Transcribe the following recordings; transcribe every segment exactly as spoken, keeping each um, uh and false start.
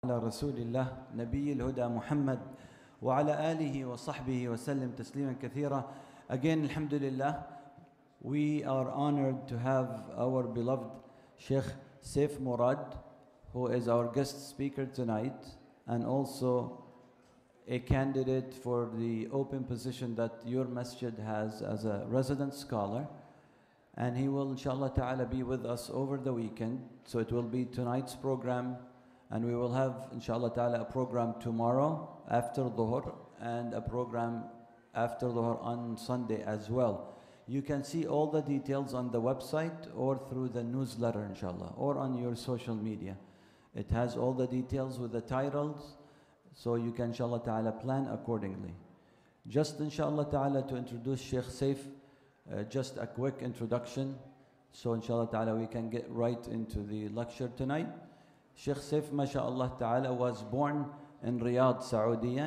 على رسول الله نبي الهدى محمد وعلى آله وصحبه وسلم تسليما كثيرا. Again, alhamdulillah, we are honored to have our beloved Sheikh Saif Murad, who is our guest speaker tonight, and also a candidate for the open position that your masjid has as a resident scholar. And he will, inshallah ta'ala, be with us over the weekend. So it will be tonight's program, and we will have, inshallah ta'ala, a program tomorrow after Dhuhr, and a program after Dhuhr on Sunday as well. You can see all the details on the website or through the newsletter, inshallah, or on your social media. It has all the details with the titles, so you can, inshallah ta'ala, plan accordingly. Just, inshallah ta'ala, to introduce Sheikh Saif, uh, just a quick introduction, so inshallah ta'ala we can get right into the lecture tonight. Sheikh Saif, mashaAllah ta'ala, was born in Riyadh, Saudi,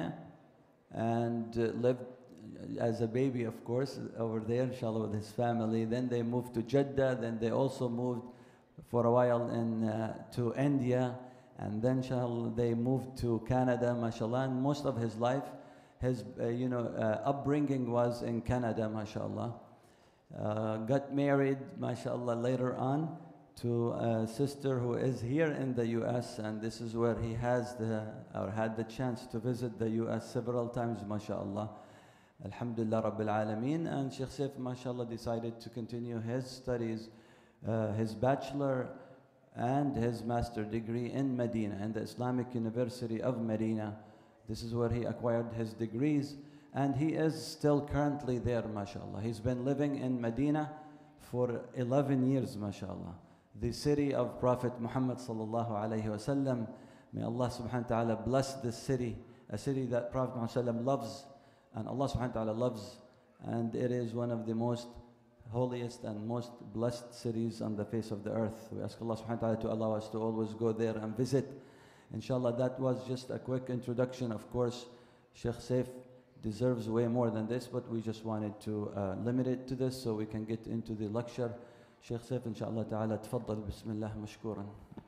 and uh, lived as a baby, of course, over there, inshallah, with his family. Then they moved to Jeddah, then they also moved for a while in, uh, to India, and then, inshallah, they moved to Canada, mashallah, and most of his life, his, uh, you know, uh, upbringing was in Canada, mashallah. Uh, got married, mashallah, later on, to a sister who is here in the U S, and this is where he has the, or had the chance to visit the U S several times, mashallah. Alhamdulillah Rabbil Alameen. And Sheikh Saif, mashallah, decided to continue his studies, uh, his bachelor and his master degree in Medina, in the Islamic University of Medina. This is where he acquired his degrees, and he is still currently there, mashallah. He's been living in Medina for eleven years, mashallah. The city of Prophet Muhammad sallallahu alayhi wasallam. May Allah subhanahu wa ta'ala bless this city, a city that Prophet Muhammad loves, and Allah subhanahu wa ta'ala loves, and it is one of the most holiest and most blessed cities on the face of the earth. We ask Allah subhanahu wa ta'ala to allow us to always go there and visit. Inshallah, that was just a quick introduction. Of course, Sheikh Saif deserves way more than this, but we just wanted to uh, limit it to this so we can get into the lecture. Sheikh Saif, inshallah ta'ala, tfaddal, bismillah, mashkuran.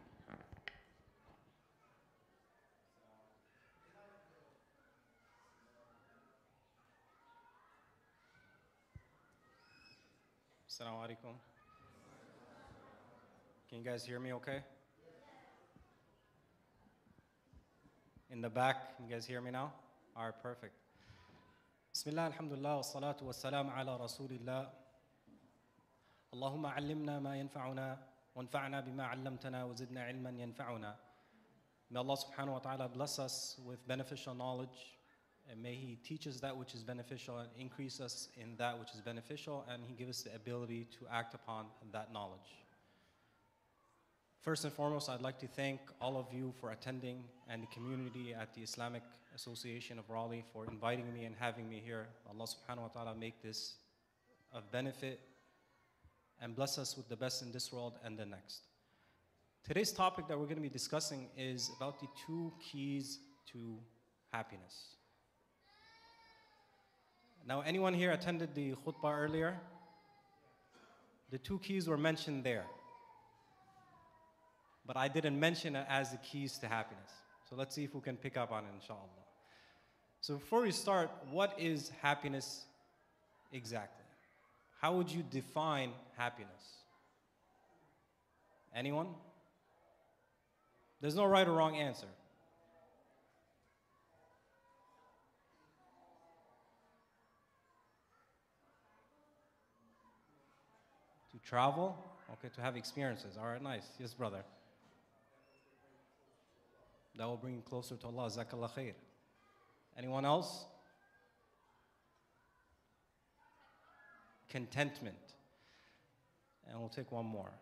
Assalamu alaikum. Can you guys hear me okay? In the back, can you guys hear me now? All right, perfect. Bismillah, alhamdulillah, wa salatu wa salam ala rasulillah. Allahumma allimna ma yanfa'una, wa anfa'na bima allamtana, wa zidna ilman yanfa'una. May Allah subhanahu wa ta'ala bless us with beneficial knowledge, and may He teach us that which is beneficial and increase us in that which is beneficial, and He give us the ability to act upon that knowledge. First and foremost, I'd like to thank all of you for attending, and the community at the Islamic Association of Raleigh for inviting me and having me here. Allah subhanahu wa ta'ala make this of benefit and bless us with the best in this world and the next. Today's topic that we're going to be discussing is about the two keys to happiness. Now, anyone here attended the khutbah earlier? The two keys were mentioned there. But I didn't mention it as the keys to happiness. So let's see if we can pick up on it, inshallah. So before we start, what is happiness exactly? How would you define happiness? Anyone? There's no right or wrong answer. To travel? Okay, to have experiences. All right, nice. Yes, brother. That will bring you closer to Allah. Jazakallah khair. Anyone else? Contentment. And we'll take one more.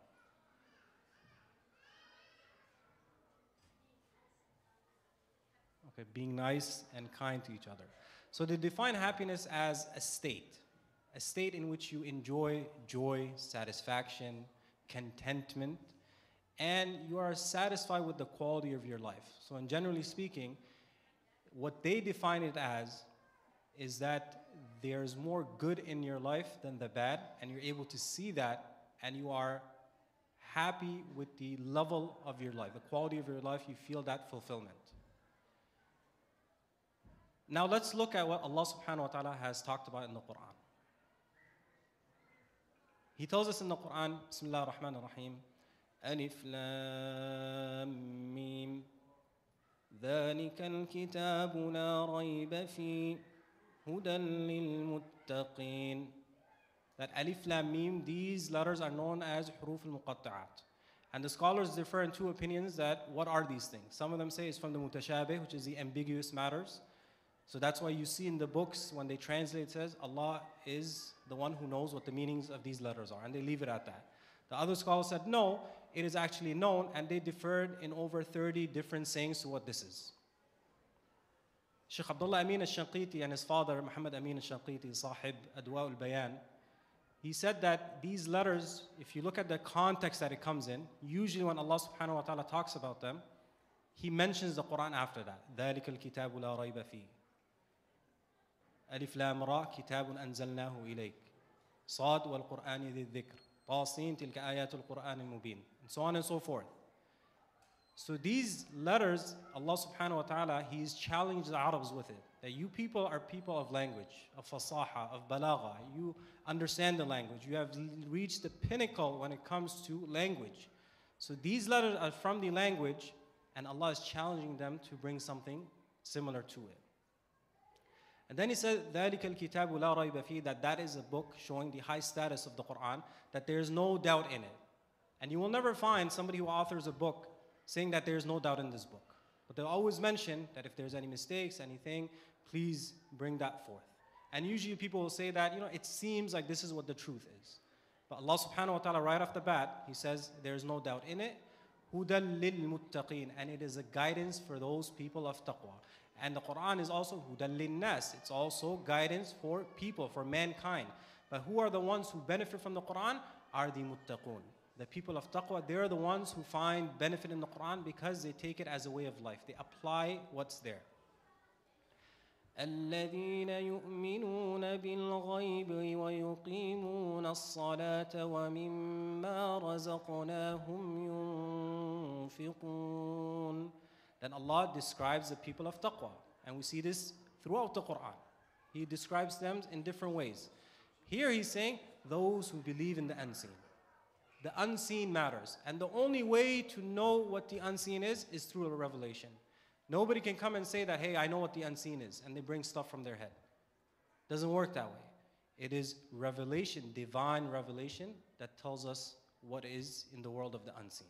Okay, being nice and kind to each other. So they define happiness as a state. A state in which you enjoy joy, satisfaction, contentment, and you are satisfied with the quality of your life. So, in generally speaking, what they define it as is that there's more good in your life than the bad, and you're able to see that, and you are happy with the level of your life, the quality of your life, you feel that fulfillment. Now let's look at what Allah subhanahu wa ta'ala has talked about in the Quran. He tells us in the Quran, Bismillah ar-Rahman ar-Rahim, Alif Lam Mim, ذَلِكَ الْكِتَابُ لَا رَيْبَ فِيهِ هُدًى لِلْمُتَّقِينَ. That Alif Lam Mim, these letters are known as Huruf al-Muqatta'at. And the scholars differ in two opinions that what are these things. Some of them say it's from the Mutashabih, which is the ambiguous matters. So that's why you see in the books when they translate it says Allah is the one who knows what the meanings of these letters are, and they leave it at that. The other scholars said no, it is actually known, and they differed in over thirty different sayings to what this is. Shaykh Abdullah Amin al-Shanqiti and his father Muhammad Amin al-Shanqiti, Sahib Adwa al-Bayan, he said that these letters, if you look at the context that it comes in, usually when Allah subhanahu wa ta'ala talks about them, He mentions the Quran after that. ذَلِكَ الْكِتَابُ لَا رَيْبَ فِيهِ ألف لام را كتاب أنزلناه إليك صاد والقرآن ذي الذكر طاسين تلك آيات القرآن المبين, and so on and so forth. So these letters, Allah subhanahu wa ta'ala, He's challenged the Arabs with it. That you people are people of language, of fasaha, of balagha. You understand the language. You have reached the pinnacle when it comes to language. So these letters are from the language, and Allah is challenging them to bring something similar to it. And then He said, ذَلِكَ الْكِتَابُ لَا رَيْبَ فِيهِ, that that is a book showing the high status of the Quran, that there is no doubt in it. And you will never find somebody who authors a book saying that there is no doubt in this book. But they'll always mention that if there's any mistakes, anything, please bring that forth. And usually people will say that, you know, it seems like this is what the truth is. But Allah subhanahu wa ta'ala, right off the bat, He says there is no doubt in it. هُدًى لِلْمُتَّقِينَ, and it is a guidance for those people of taqwa. And the Quran is also هُدًى لِلنَّاسِ, it's also guidance for people, for mankind. But who are the ones who benefit from the Quran? Are the muttaqun. The people of taqwa, they're the ones who find benefit in the Quran because they take it as a way of life. They apply what's there. الذين يؤمنون بالغيب ويقيمون الصلاة ومما رزقناهم ينفقون. Then Allah describes the people of taqwa, and we see this throughout the Quran. He describes them in different ways. Here He's saying those who believe in the unseen. The unseen matters, and the only way to know what the unseen is is through a revelation. Nobody can come and say that, hey, I know what the unseen is, and they bring stuff from their head. Doesn't work that way. It is revelation, divine revelation, that tells us what is in the world of the unseen.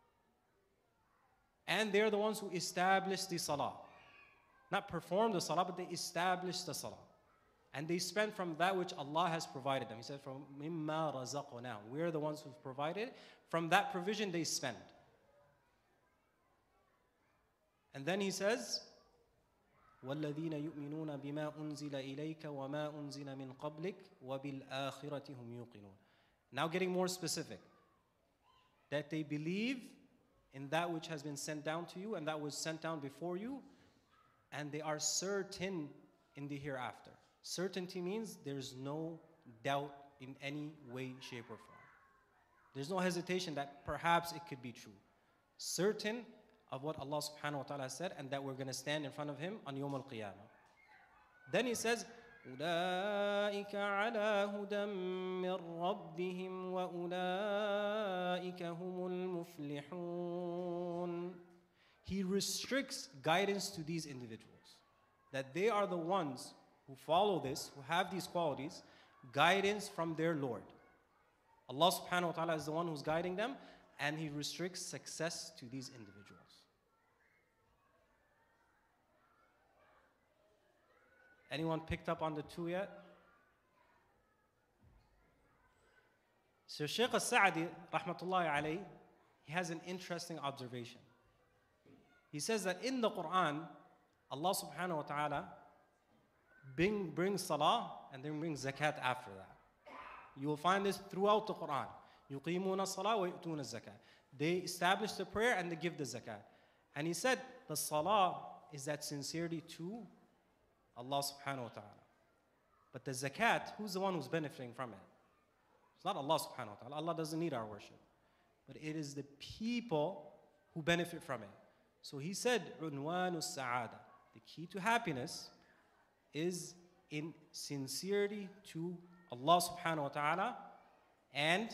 And they're the ones who establish the salah. Not perform the salah, but they establish the salah. And they spend from that which Allah has provided them. He said, from mimma razaqna. We're the ones who've provided. From that provision, they spend. And then He says, وَالَّذِينَ يُؤْمِنُونَ بِمَا أُنزِلَ إِلَيْكَ وَمَا أُنزِلَ مِنْ قَبْلِكَ وَبِالْآخِرَةِ هُمْ يُوقِنُونَ. Now getting more specific. That they believe in that which has been sent down to you and that was sent down before you, and they are certain in the hereafter. Certainty means there's no doubt in any way, shape, or form. There's no hesitation that perhaps it could be true. Certain of what Allah subhanahu wa ta'ala said, and that we're going to stand in front of Him on Yawm al-Qiyamah. Then He says, أُولَٰئِكَ عَلَىٰ هُدًى مِّن رَّبِّهِمْ وَأُولَٰئِكَ هُمُ الْمُفْلِحُونَ. He restricts guidance to these individuals, that they are the ones who follow this, who have these qualities, guidance from their Lord. Allah subhanahu wa ta'ala is the one who's guiding them, and He restricts success to these individuals. Anyone picked up on the two yet? So Shaykh al-Sa'di, rahmatullahi alayhi, he has an interesting observation. He says that in the Quran, Allah subhanahu wa ta'ala bring, brings salah and then brings zakat after that. You will find this throughout the Quran. يُقِيمُونَ الصَّلَاةَ وَيُؤْتُونَ الزَّكَاةَ. They establish the prayer and they give the zakat. And he said the salah is that sincerity to Allah subhanahu wa ta'ala. But the zakat, who's the one who's benefiting from it? It's not Allah subhanahu wa ta'ala. Allah doesn't need our worship. but it is the people who benefit from it. So he said, "Unwanu sa'ada." The key to happiness is in sincerity to Allah subhanahu wa ta'ala, and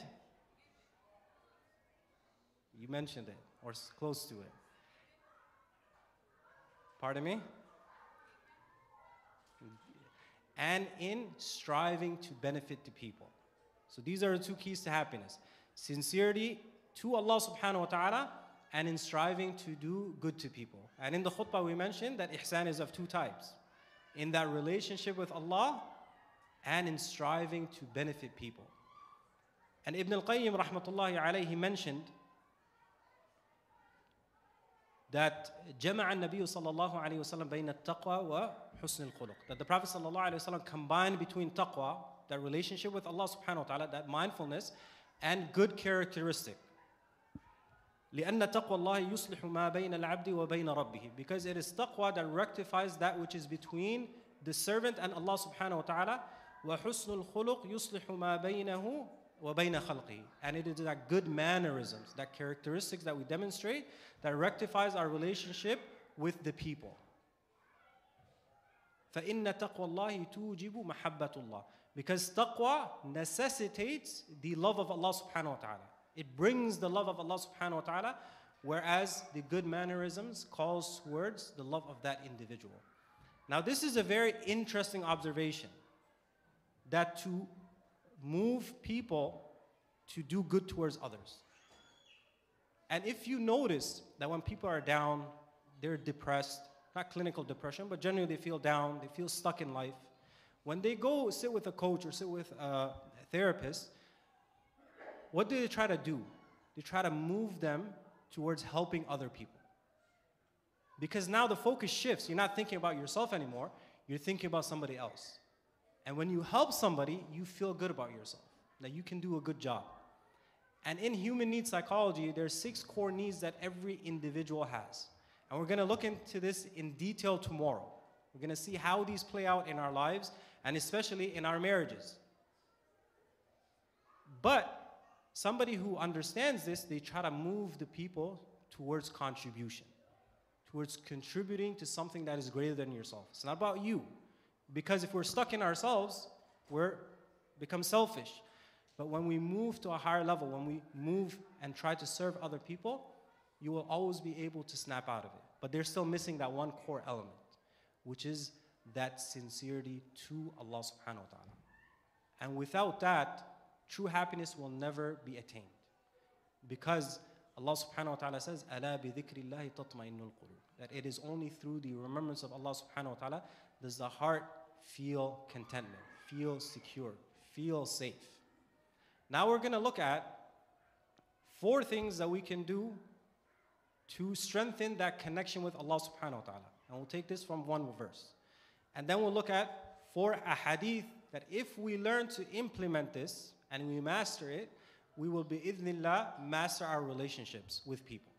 you mentioned it, or close to it. Pardon me? And in striving to benefit the people. So these are the two keys to happiness. Sincerity to Allah subhanahu wa ta'ala, and in striving to do good to people. And in the khutbah we mentioned that ihsan is of two types. In that relationship with Allah, and in striving to benefit people. And Ibn al-Qayyim rahmatullahi alayhi mentioned that جمع النبي صلى الله عليه وسلم بين التقوى وحسن الخلق. That the Prophet صلى الله عليه وسلم combined between taqwa, that relationship with Allah subhanahu wa ta'ala, that mindfulness, and good characteristic. لأن تقوى الله يصلح ما بين العبد وبين ربه. Because it is taqwa that rectifies that which is between the servant and Allah subhanahu wa ta'ala. وحسن الخلق يصلح ما بينه وبين خلقه. And it is that good mannerisms, that characteristics that we demonstrate, that rectifies our relationship with the people. فإن تقوى الله توجب محبة الله. Because taqwa necessitates the love of Allah subhanahu wa ta'ala. It brings the love of Allah subhanahu wa ta'ala, whereas the good mannerisms calls towards the love of that individual. Now this is a very interesting observation, that to move people to do good towards others. And if you notice that when people are down, they're depressed, not clinical depression, but generally they feel down, they feel stuck in life. When they go sit with a coach or sit with a therapist, what do they try to do? They try to move them towards helping other people. Because now the focus shifts. You're not thinking about yourself anymore. You're thinking about somebody else. And when you help somebody, you feel good about yourself, that you can do a good job. And in human needs psychology, there's six core needs that every individual has. And we're going to look into this in detail tomorrow. We're going to see how these play out in our lives, and especially in our marriages. But somebody who understands this, they try to move the people towards contribution, towards contributing to something that is greater than yourself. It's not about you. Because if we're stuck in ourselves, we're become selfish. But when we move to a higher level, when we move and try to serve other people, you will always be able to snap out of it. But they're still missing that one core element, which is that sincerity to Allah subhanahu wa ta'ala. And without that, true happiness will never be attained. Because Allah subhanahu wa ta'ala says, أَلَا بِذِكْرِ اللَّهِ تَطْمَئِنُّ الْقُلُوبِ. That it is only through the remembrance of Allah subhanahu wa ta'ala does the heart feel contentment, feel secure, feel safe. Now we're going to look at four things that we can do to strengthen that connection with Allah subhanahu wa ta'ala. And we'll take this from one verse. And then we'll look at four ahadith that if we learn to implement this and we master it, we will bi'idhnillah master our relationships with people.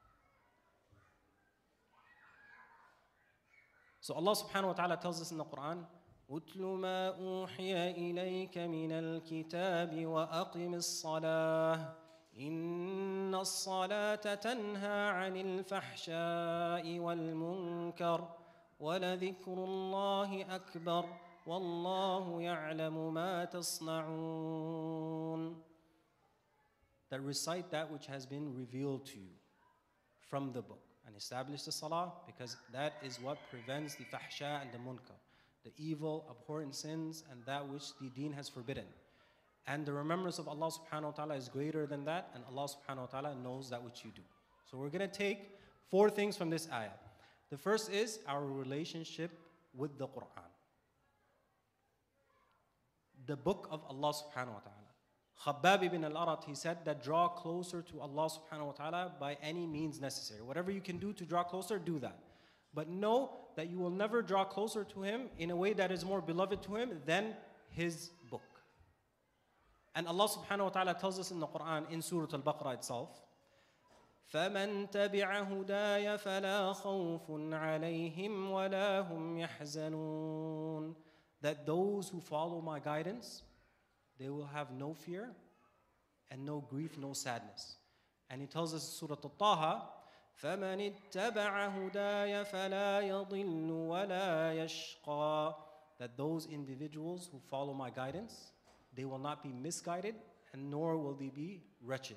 So Allah subhanahu wa ta'ala tells us in the Quran, أُتْلُ مَا أُوحِيَ إِلَيْكَ مِنَ الْكِتَابِ وَأَقِمِ الصَّلَاةِ إِنَّ الصَّلَاةَ تَنْهَى عَنِ الْفَحْشَاءِ وَالْمُنكَرِ وَلَذِكْرُ اللَّهِ أَكْبَرُ وَاللَّهُ يَعْلَمُ مَا تَصْنَعُونَ. That recite that which has been revealed to you from the book. And establish the salah, because that is what prevents the fahsha and the munkar, the evil, abhorrent sins, and that which the deen has forbidden. And the remembrance of Allah subhanahu wa ta'ala is greater than that, and Allah subhanahu wa ta'ala knows that which you do. So we're going to take four things from this ayah. The first is our relationship with the Quran, the book of Allah subhanahu wa ta'ala. Khabbab ibn al-Arat, he said that draw closer to Allah subhanahu wa ta'ala by any means necessary. Whatever you can do to draw closer, do that. But know that you will never draw closer to Him in a way that is more beloved to Him than His book. And Allah subhanahu wa ta'ala tells us in the Quran, in Surah Al-Baqarah itself, فَمَنْ تَبِعَ هُدَايَ فَلَا خَوْفٌ عَلَيْهِمْ وَلَا هُمْ يَحْزَنُونَ. That those who follow my guidance, they will have no fear and no grief, no sadness. And he tells us in Surah Al-Taha, فَمَنِ اتَّبَعَ هُدَايَ فَلَا يَضِلُّ وَلَا يَشْقَى. That those individuals who follow my guidance, they will not be misguided and nor will they be wretched.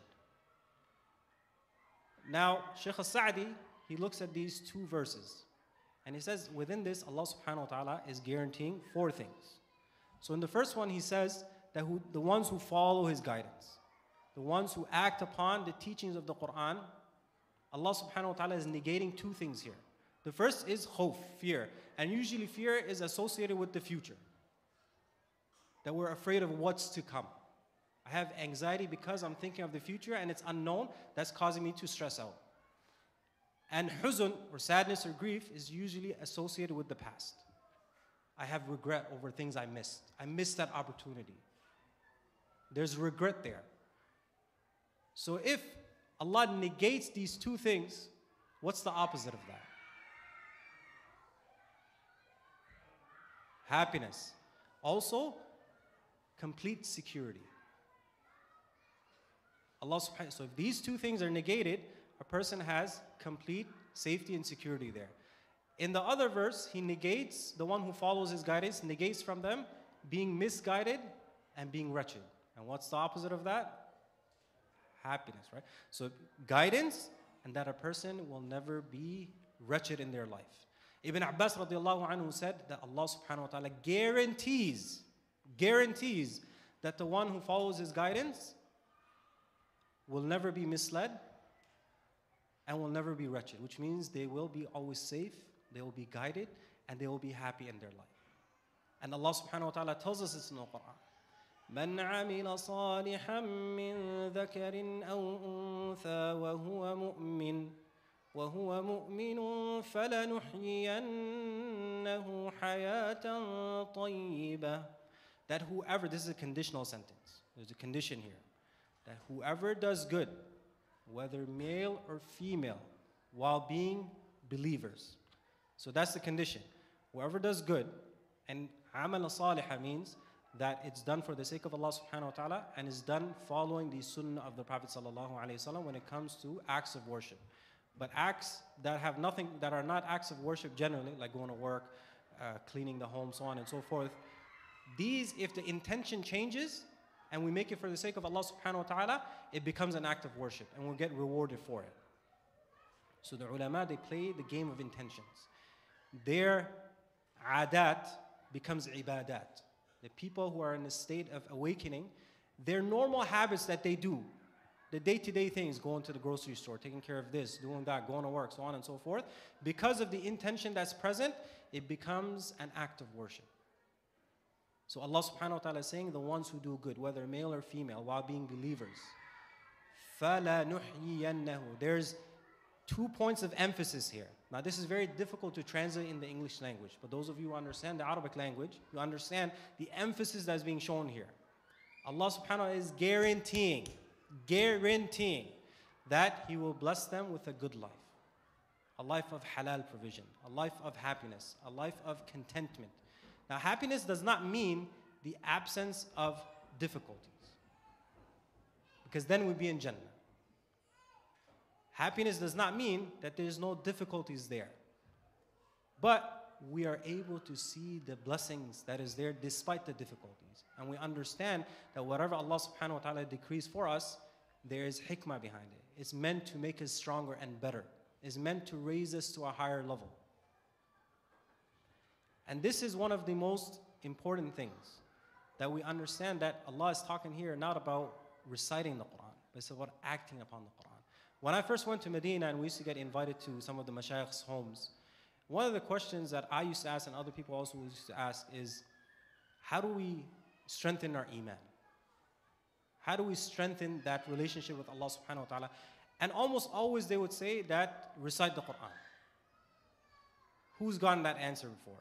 Now, Shaykh al-Sa'di, he looks at these two verses and he says within this, Allah subhanahu wa ta'ala is guaranteeing four things. So in the first one, he says that who, the ones who follow his guidance, the ones who act upon the teachings of the Quran, Allah subhanahu wa ta'ala is negating two things here. The first is khawf, fear. And usually fear is associated with the future. That we're afraid of what's to come. I have anxiety because I'm thinking of the future and it's unknown. That's causing me to stress out. And huzn, or sadness or grief, is usually associated with the past. I have regret over things I missed. I missed that opportunity. There's regret there. So if Allah negates these two things, what's the opposite of that? Happiness. Also, complete security. Allah subhanahu, so if these two things are negated, a person has complete safety and security there. In the other verse, he negates, the one who follows his guidance, negates from them being misguided and being wretched. And what's the opposite of that? Happiness, right? So guidance, and that a person will never be wretched in their life. Ibn Abbas radiallahu anhu said that Allah subhanahu wa ta'ala guarantees, guarantees that the one who follows his guidance will never be misled and will never be wretched, which means they will be always safe, they will be guided, and they will be happy in their life. And Allah subhanahu wa ta'ala tells us this in the Quran. من عمل صالحا من ذكر أو أنثى وهو مؤمن وهو مؤمن فلنحيينه حياة طيبة. That whoever, this is a conditional sentence, there's a condition here, that whoever does good, whether male or female, while being believers. So that's the condition. Whoever does good, and amal salihah means that it's done for the sake of Allah subhanahu wa ta'ala and is done following the sunnah of the Prophet sallallahu alayhi wasallam when it comes to acts of worship. But acts that have nothing, that are not acts of worship generally, like going to work, uh, cleaning the home, so on and so forth, these, if the intention changes and we make it for the sake of Allah subhanahu wa ta'ala, it becomes an act of worship and we'll get rewarded for it. So the ulama, they play the game of intentions. Their adat becomes ibadat. The people who are in a state of awakening, their normal habits that they do, the day-to-day things, going to the grocery store, taking care of this, doing that, going to work, so on and so forth, because of the intention that's present, it becomes an act of worship. So Allah subhanahu wa ta'ala is saying the ones who do good, whether male or female, while being believers, فَلَنُحْيِيَنَّهُ. There's two points of emphasis here. Now this is very difficult to translate in the English language, but those of you who understand the Arabic language, you understand the emphasis that's being shown here. Allah subhanahu wa ta'ala is guaranteeing, guaranteeing that He will bless them with a good life. A life of halal provision, a life of happiness, a life of contentment. Now happiness does not mean the absence of difficulties, because then we'd be in Jannah. Happiness does not mean that there's no difficulties there. But we are able to see the blessings that is there despite the difficulties. And we understand that whatever Allah subhanahu wa ta'ala decrees for us, there is hikmah behind it. It's meant to make us stronger and better. It's meant to raise us to a higher level. And this is one of the most important things, that we understand that Allah is talking here not about reciting the Quran, but it's about acting upon the Quran. When I first went to Medina and we used to get invited to some of the mashayikh's homes, one of the questions that I used to ask and other people also used to ask is, how do we strengthen our iman? How do we strengthen that relationship with Allah subhanahu wa ta'ala? And almost always they would say that recite the Quran. Who's gotten that answer before?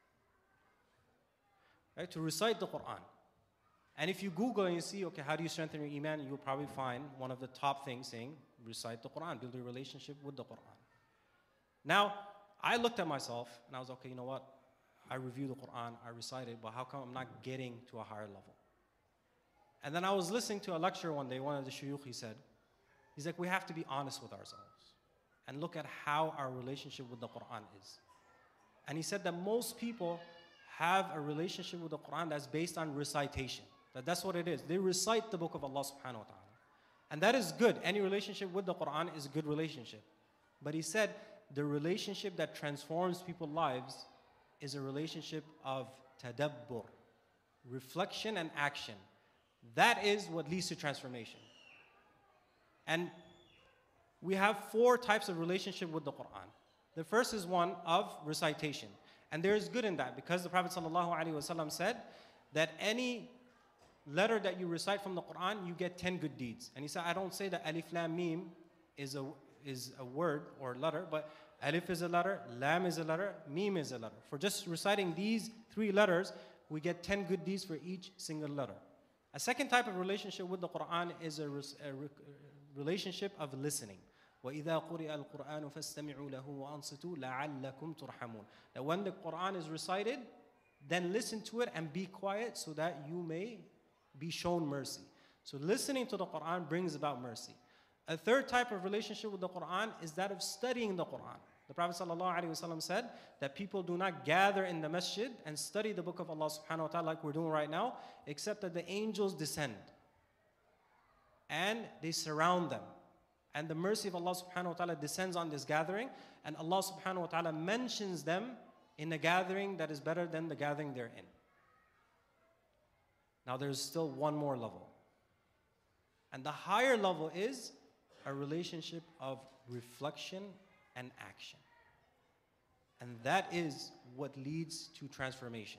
Right? To recite the Quran. And if you Google and you see, okay, how do you strengthen your iman, you'll probably find one of the top things saying, recite the Quran, build a relationship with the Quran. Now, I looked at myself and I was, okay, you know what? I review the Quran, I recite it, but how come I'm not getting to a higher level? And then I was listening to a lecture one day, one of the shuyukh, he said, He's like, we have to be honest with ourselves and look at how our relationship with the Quran is. And he said that most people have a relationship with the Quran that's based on recitation. That that's what it is. They recite the book of Allah subhanahu wa ta'ala. And that is good. Any relationship with the Quran is a good relationship. But he said the relationship that transforms people's lives is a relationship of tadabbur, reflection and action. That is what leads to transformation. And we have four types of relationship with the Quran. The first is one of recitation. And there is good in that because the Prophet ﷺ said that any letter that you recite from the Quran, you get ten good deeds. And he said, I don't say that alif lam mim is a, is a word or letter, but alif is a letter, lam is a letter, mim is a letter. For just reciting these three letters, we get ten good deeds for each single letter. A second type of relationship with the Quran is a, a relationship of listening. وَإِذَا قُرِئَ الْقُرْآنُ فَاسْتَمِعُوا لَهُ وَأَنصِتُوا لَعَلَّكُمْ تُرْحَمُونَ. That when the Quran is recited, then listen to it and be quiet so that you may be shown mercy. So listening to the Quran brings about mercy. A third type of relationship with the Quran is that of studying the Quran. The Prophet ﷺ said that people do not gather in the masjid and study the book of Allah subhanahu wa ta'ala like we're doing right now, except that the angels descend and they surround them. And the mercy of Allah subhanahu wa ta'ala descends on this gathering, and Allah subhanahu wa ta'ala mentions them in a gathering that is better than the gathering they're in. Now there's still one more level. And the higher level is a relationship of reflection and action. And that is what leads to transformation.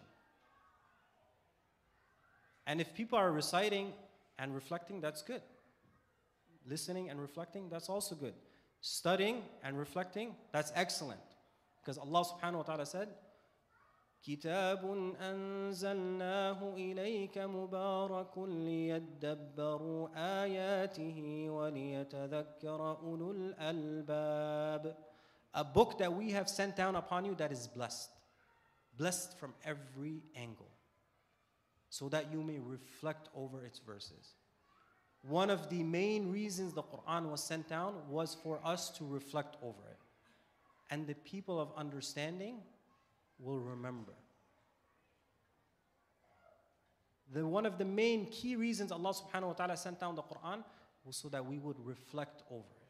And if people are reciting and reflecting, that's good. Listening and reflecting, that's also good. Studying and reflecting, that's excellent. Because Allah subhanahu wa ta'ala said, كِتَابٌ أَنزَلْنَاهُ إِلَيْكَ مُبَارَكٌ لِيَدَّبَّرُوا آيَاتِهِ وَلِيَتَذَكَّرَ أُولُو الْأَلْبَابِ. A book that we have sent down upon you that is blessed. Blessed from every angle. So that you may reflect over its verses. One of the main reasons the Quran was sent down was for us to reflect over it. And the people of understanding will remember. The, one of the main key reasons Allah subhanahu wa ta'ala sent down the Quran was so that we would reflect over it.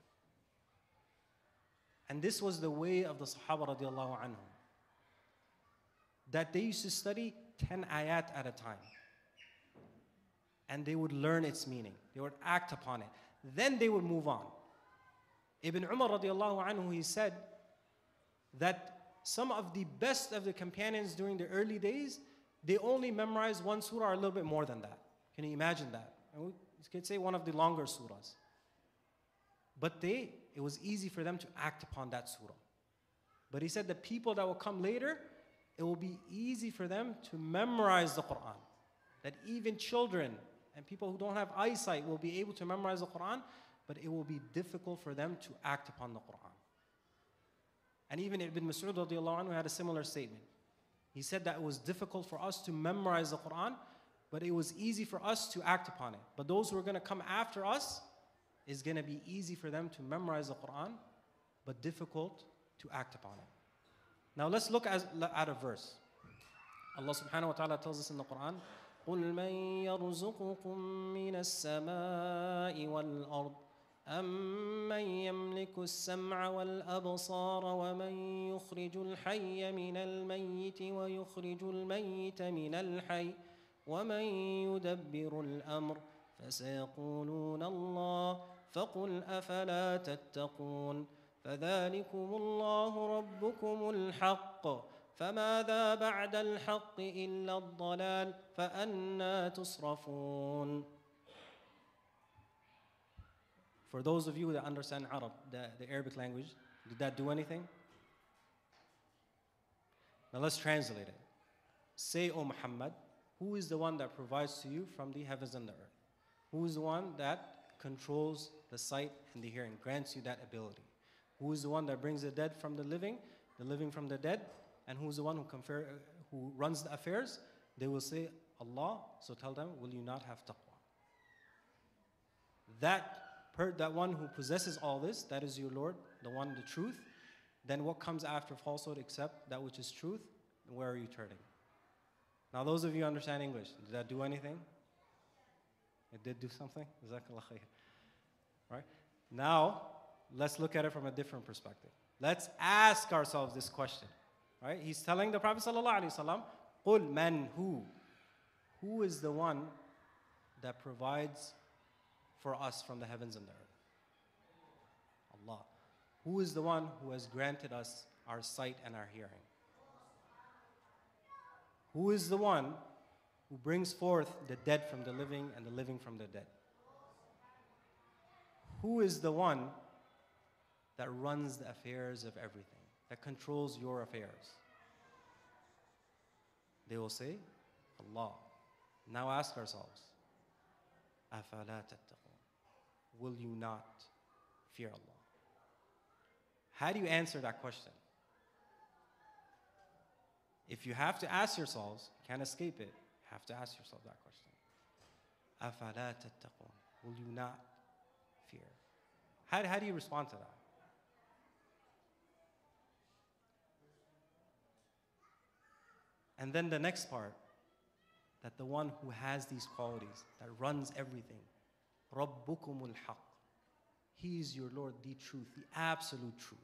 And this was the way of the Sahaba radiallahu anhum. That they used to study ten ayat at a time. And they would learn its meaning. They would act upon it. Then they would move on. Ibn Umar radiallahu anhu, he said that some of the best of the companions during the early days, they only memorized one surah or a little bit more than that. Can you imagine that? And we could say one of the longer surahs. But they, it was easy for them to act upon that surah. But he said the people that will come later, it will be easy for them to memorize the Quran. That even children and people who don't have eyesight will be able to memorize the Quran, but it will be difficult for them to act upon the Quran. And even Ibn Mas'ud radiallahu anhu had a similar statement. He said that it was difficult for us to memorize the Quran, but it was easy for us to act upon it. But those who are going to come after us, it's going to be easy for them to memorize the Quran, but difficult to act upon it. Now let's look at, at a verse. Allah subhanahu wa ta'ala tells us in the Quran, قُلْ مَنْ يَرْزُقُكُم مِّنَ السَّمَاءِ وَالْأَرْضِ أَمَّنْ يَمْلِكُ السَّمْعَ وَالْأَبْصَارَ وَمَنْ يُخْرِجُ الْحَيَّ مِنَ الْمَيِّتِ وَيُخْرِجُ الْمَيِّتَ مِنَ الْحَيِّ وَمَنْ يُدَبِّرُ الْأَمْرَ فَسَيَقُولُونَ اللَّهُ فَقُلْ أَفَلَا تَتَّقُونَ فَذَلِكُمُ اللَّهُ رَبُّكُمُ الْحَقُّ فَمَاذَا بَعْدَ الْحَقِّ إِلَّا الضَّلَالُ فَأَنَّى تُصْرَفُونَ. For those of you that understand Arab, the, the Arabic language, did that do anything? Now let's translate it. Say, O Muhammad, who is the one that provides to you from the heavens and the earth? Who is the one that controls the sight and the hearing, grants you that ability? Who is the one that brings the dead from the living, the living from the dead? And who is the one who, confer, who runs the affairs? They will say, Allah. So tell them, will you not have taqwa? That per, that one who possesses all this, that is your Lord, the one, the truth, then what comes after falsehood except that which is truth? And where are you turning? Now those of you who understand English, did that do anything? It did do something? Jazakallah khair. Right? Now, let's look at it from a different perspective. Let's ask ourselves this question. Right? He's telling the Prophet sallallahu alaihi wasallam, "Qul man who? Who is the one that provides for us from the heavens and the earth? Allah. Who is the one who has granted us our sight and our hearing? Who is the one who brings forth the dead from the living and the living from the dead? Who is the one that runs the affairs of everything, that controls your affairs?" They will say, Allah. Now ask ourselves, أَفَلَا تَتَّقُونَ? Will you not fear Allah? How do you answer that question? If you have to ask yourselves, can't escape it, you have to ask yourself that question. أَفَلَا تَتَّقُونَ? Will you not fear? How, how do you respond to that? And then the next part, that the one who has these qualities, that runs everything, رَبُّكُمُ الْحَقِّ. He is your Lord, the truth, the absolute truth.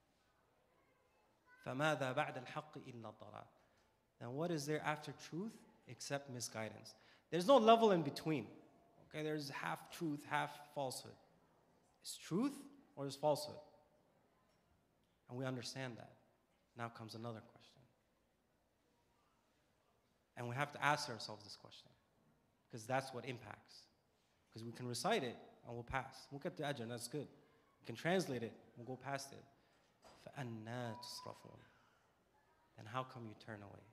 فَمَاذَا بَعْدَ الْحَقِّ إِلَّا الضَّلَالِ. Then what is there after truth except misguidance? There's no level in between. Okay, there's half truth, half falsehood. It's truth or it's falsehood? And we understand that. Now comes another question. And we have to ask ourselves this question, because that's what impacts. Because we can recite it and we'll pass. We'll get the ajr, and that's good. We can translate it, we'll go past it. فَأَنَّا تُصْرَفُونَ. Then how come you turn away?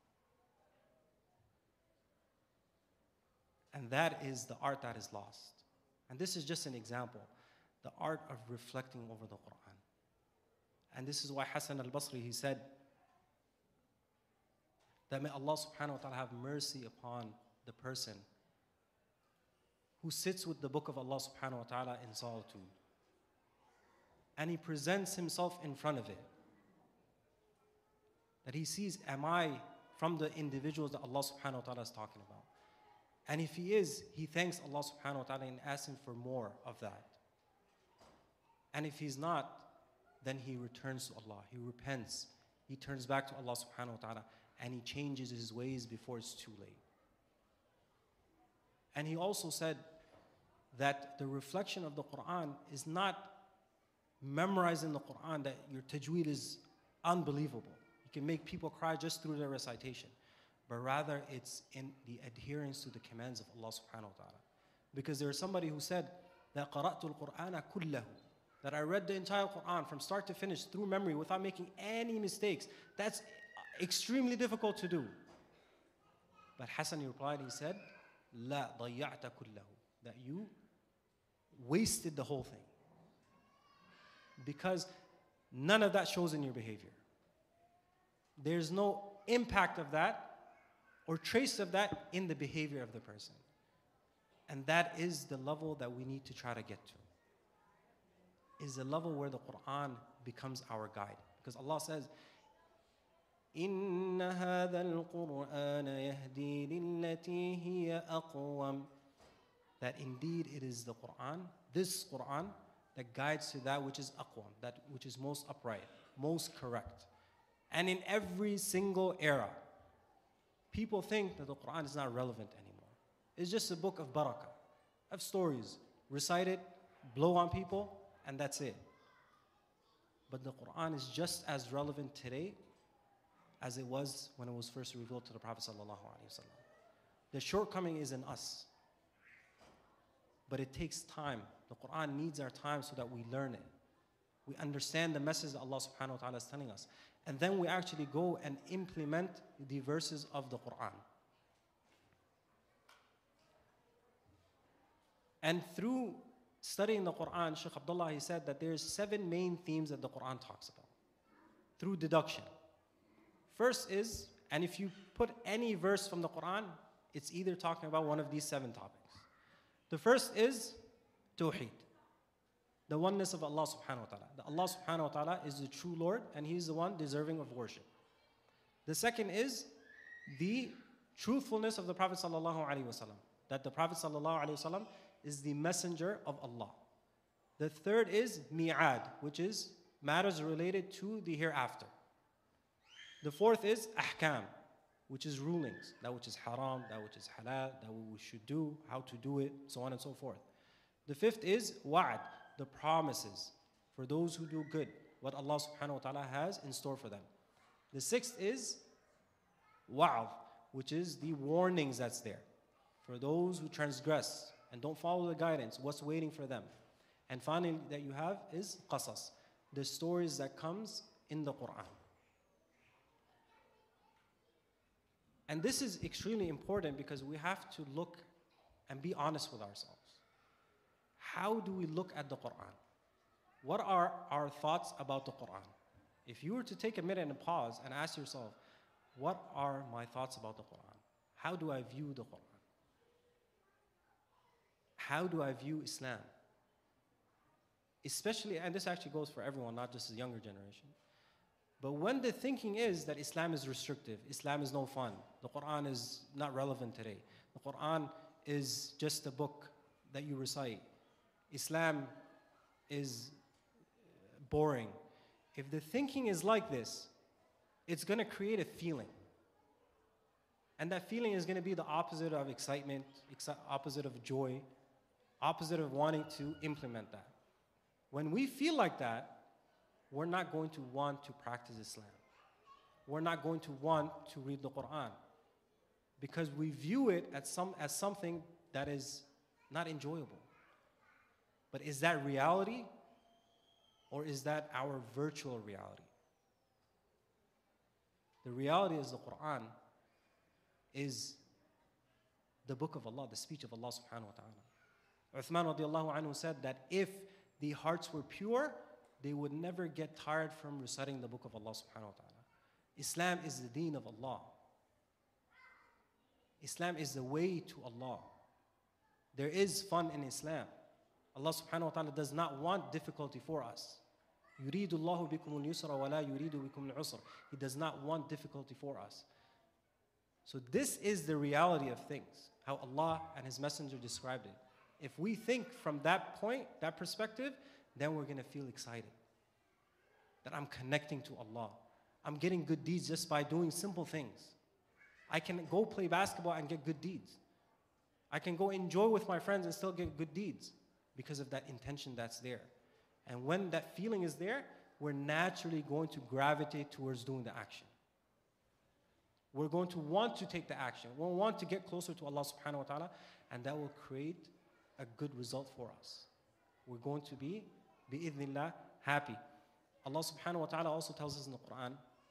And that is the art that is lost. And this is just an example. The art of reflecting over the Quran. And this is why Hassan al-Basri, he said, that may Allah subhanahu wa ta'ala have mercy upon the person who sits with the book of Allah subhanahu wa ta'ala in solitude. And he presents himself in front of it. That he sees, am I from the individuals that Allah subhanahu wa ta'ala is talking about? And if he is, he thanks Allah subhanahu wa ta'ala and asks him for more of that. And if he's not, then he returns to Allah. He repents. He turns back to Allah subhanahu wa ta'ala. And he changes his ways before it's too late. And he also said that the reflection of the Quran is not memorizing the Quran, that your tajweed is unbelievable. You can make people cry just through their recitation. But rather it's in the adherence to the commands of Allah subhanahu wa ta'ala. Because there is somebody who said that قَرَأْتُ الْقُرْآنَ كُلَّهُ, that I read the entire Quran from start to finish through memory without making any mistakes. That's extremely difficult to do. But Hassan, he replied, he said, لا ضيعت كله, that you wasted the whole thing. Because none of that shows in your behavior. There's no impact of that or trace of that in the behavior of the person. And that is the level that we need to try to get to. Is the level where the Quran becomes our guide. Because Allah says, إِنَّ هَذَا الْقُرْآنَ يَهْدِي لِلَّتِي هِيَ أَقْوَمُ. That indeed it is the Quran, this Quran, that guides to that which is aqwam, that which is most upright, most correct. And in every single era, people think that the Quran is not relevant anymore. It's just a book of barakah, of stories. Recite it, blow on people, and that's it. But the Quran is just as relevant today as it was when it was first revealed to the Prophet sallallahu alaihi wasallam. The shortcoming is in us. But it takes time. The Quran needs our time so that we learn it. We understand the message that Allah subhanahu wa ta'ala is telling us. And then we actually go and implement the verses of the Quran. And through studying the Quran, Shaykh Abdullah, he said that there's seven main themes that the Quran talks about. Through deduction. First is, and if you put any verse from the Quran, it's either talking about one of these seven topics. The first is Tawheed, The oneness of Allah subhanahu wa ta'ala. That Allah subhanahu wa ta'ala is the true Lord and He's the one deserving of worship. The second is the truthfulness of the Prophet sallallahu alaihi wasallam. That the Prophet sallallahu alaihi wasallam is the messenger of Allah. The third is mi'ad, which is matters related to the hereafter. The fourth is ahkam, which is rulings, that which is haram, that which is halal, that what we should do, how to do it, so on and so forth. The fifth is wa'ad, the promises for those who do good, what Allah subhanahu wa ta'ala has in store for them. The sixth is wa'ad, which is the warnings that's there for those who transgress and don't follow the guidance, what's waiting for them. And finally that you have is qasas, the stories that comes in the Quran. And this is extremely important because we have to look and be honest with ourselves. How do we look at the Quran? What are our thoughts about the Quran? If you were to take a minute and pause and ask yourself, what are my thoughts about the Quran? How do I view the Quran? How do I view Islam? Especially, and this actually goes for everyone, not just the younger generation. But when the thinking is that Islam is restrictive, Islam is no fun, the Quran is not relevant today, the Quran is just a book that you recite, Islam is boring. If the thinking is like this, it's going to create a feeling. And that feeling is going to be the opposite of excitement, ex- opposite of joy, opposite of wanting to implement that. When we feel like that, we're not going to want to practice Islam. We're not going to want to read the Quran because we view it as, some, as something that is not enjoyable. But is that reality or is that our virtual reality? The reality is the Quran is the book of Allah, the speech of Allah subhanahu wa ta'ala. Uthman radiallahu anhu said that if the hearts were pure, they would never get tired from reciting the book of Allah subhanahu wa ta'ala. Islam is the deen of Allah. Islam is the way to Allah. There is fun in Islam. Allah subhanahu wa ta'ala does not want difficulty for us. يُرِيدُ اللَّهُ بِكُمُ الْيُسْرَ وَلَا يُرِيدُ بِكُمُ الْعُسْرَ. He does not want difficulty for us. So this is the reality of things, how Allah and His Messenger described it. If we think from that point, that perspective, then we're going to feel excited that I'm connecting to Allah. I'm getting good deeds just by doing simple things. I can go play basketball and get good deeds. I can go enjoy with my friends and still get good deeds because of that intention that's there. And when that feeling is there, we're naturally going to gravitate towards doing the action. We're going to want to take the action. We'll want to get closer to Allah subhanahu wa ta'ala, and that will create a good result for us. We're going to be, bi'idhnillah, happy. Allah subhanahu wa ta'ala also tells us in the Quran,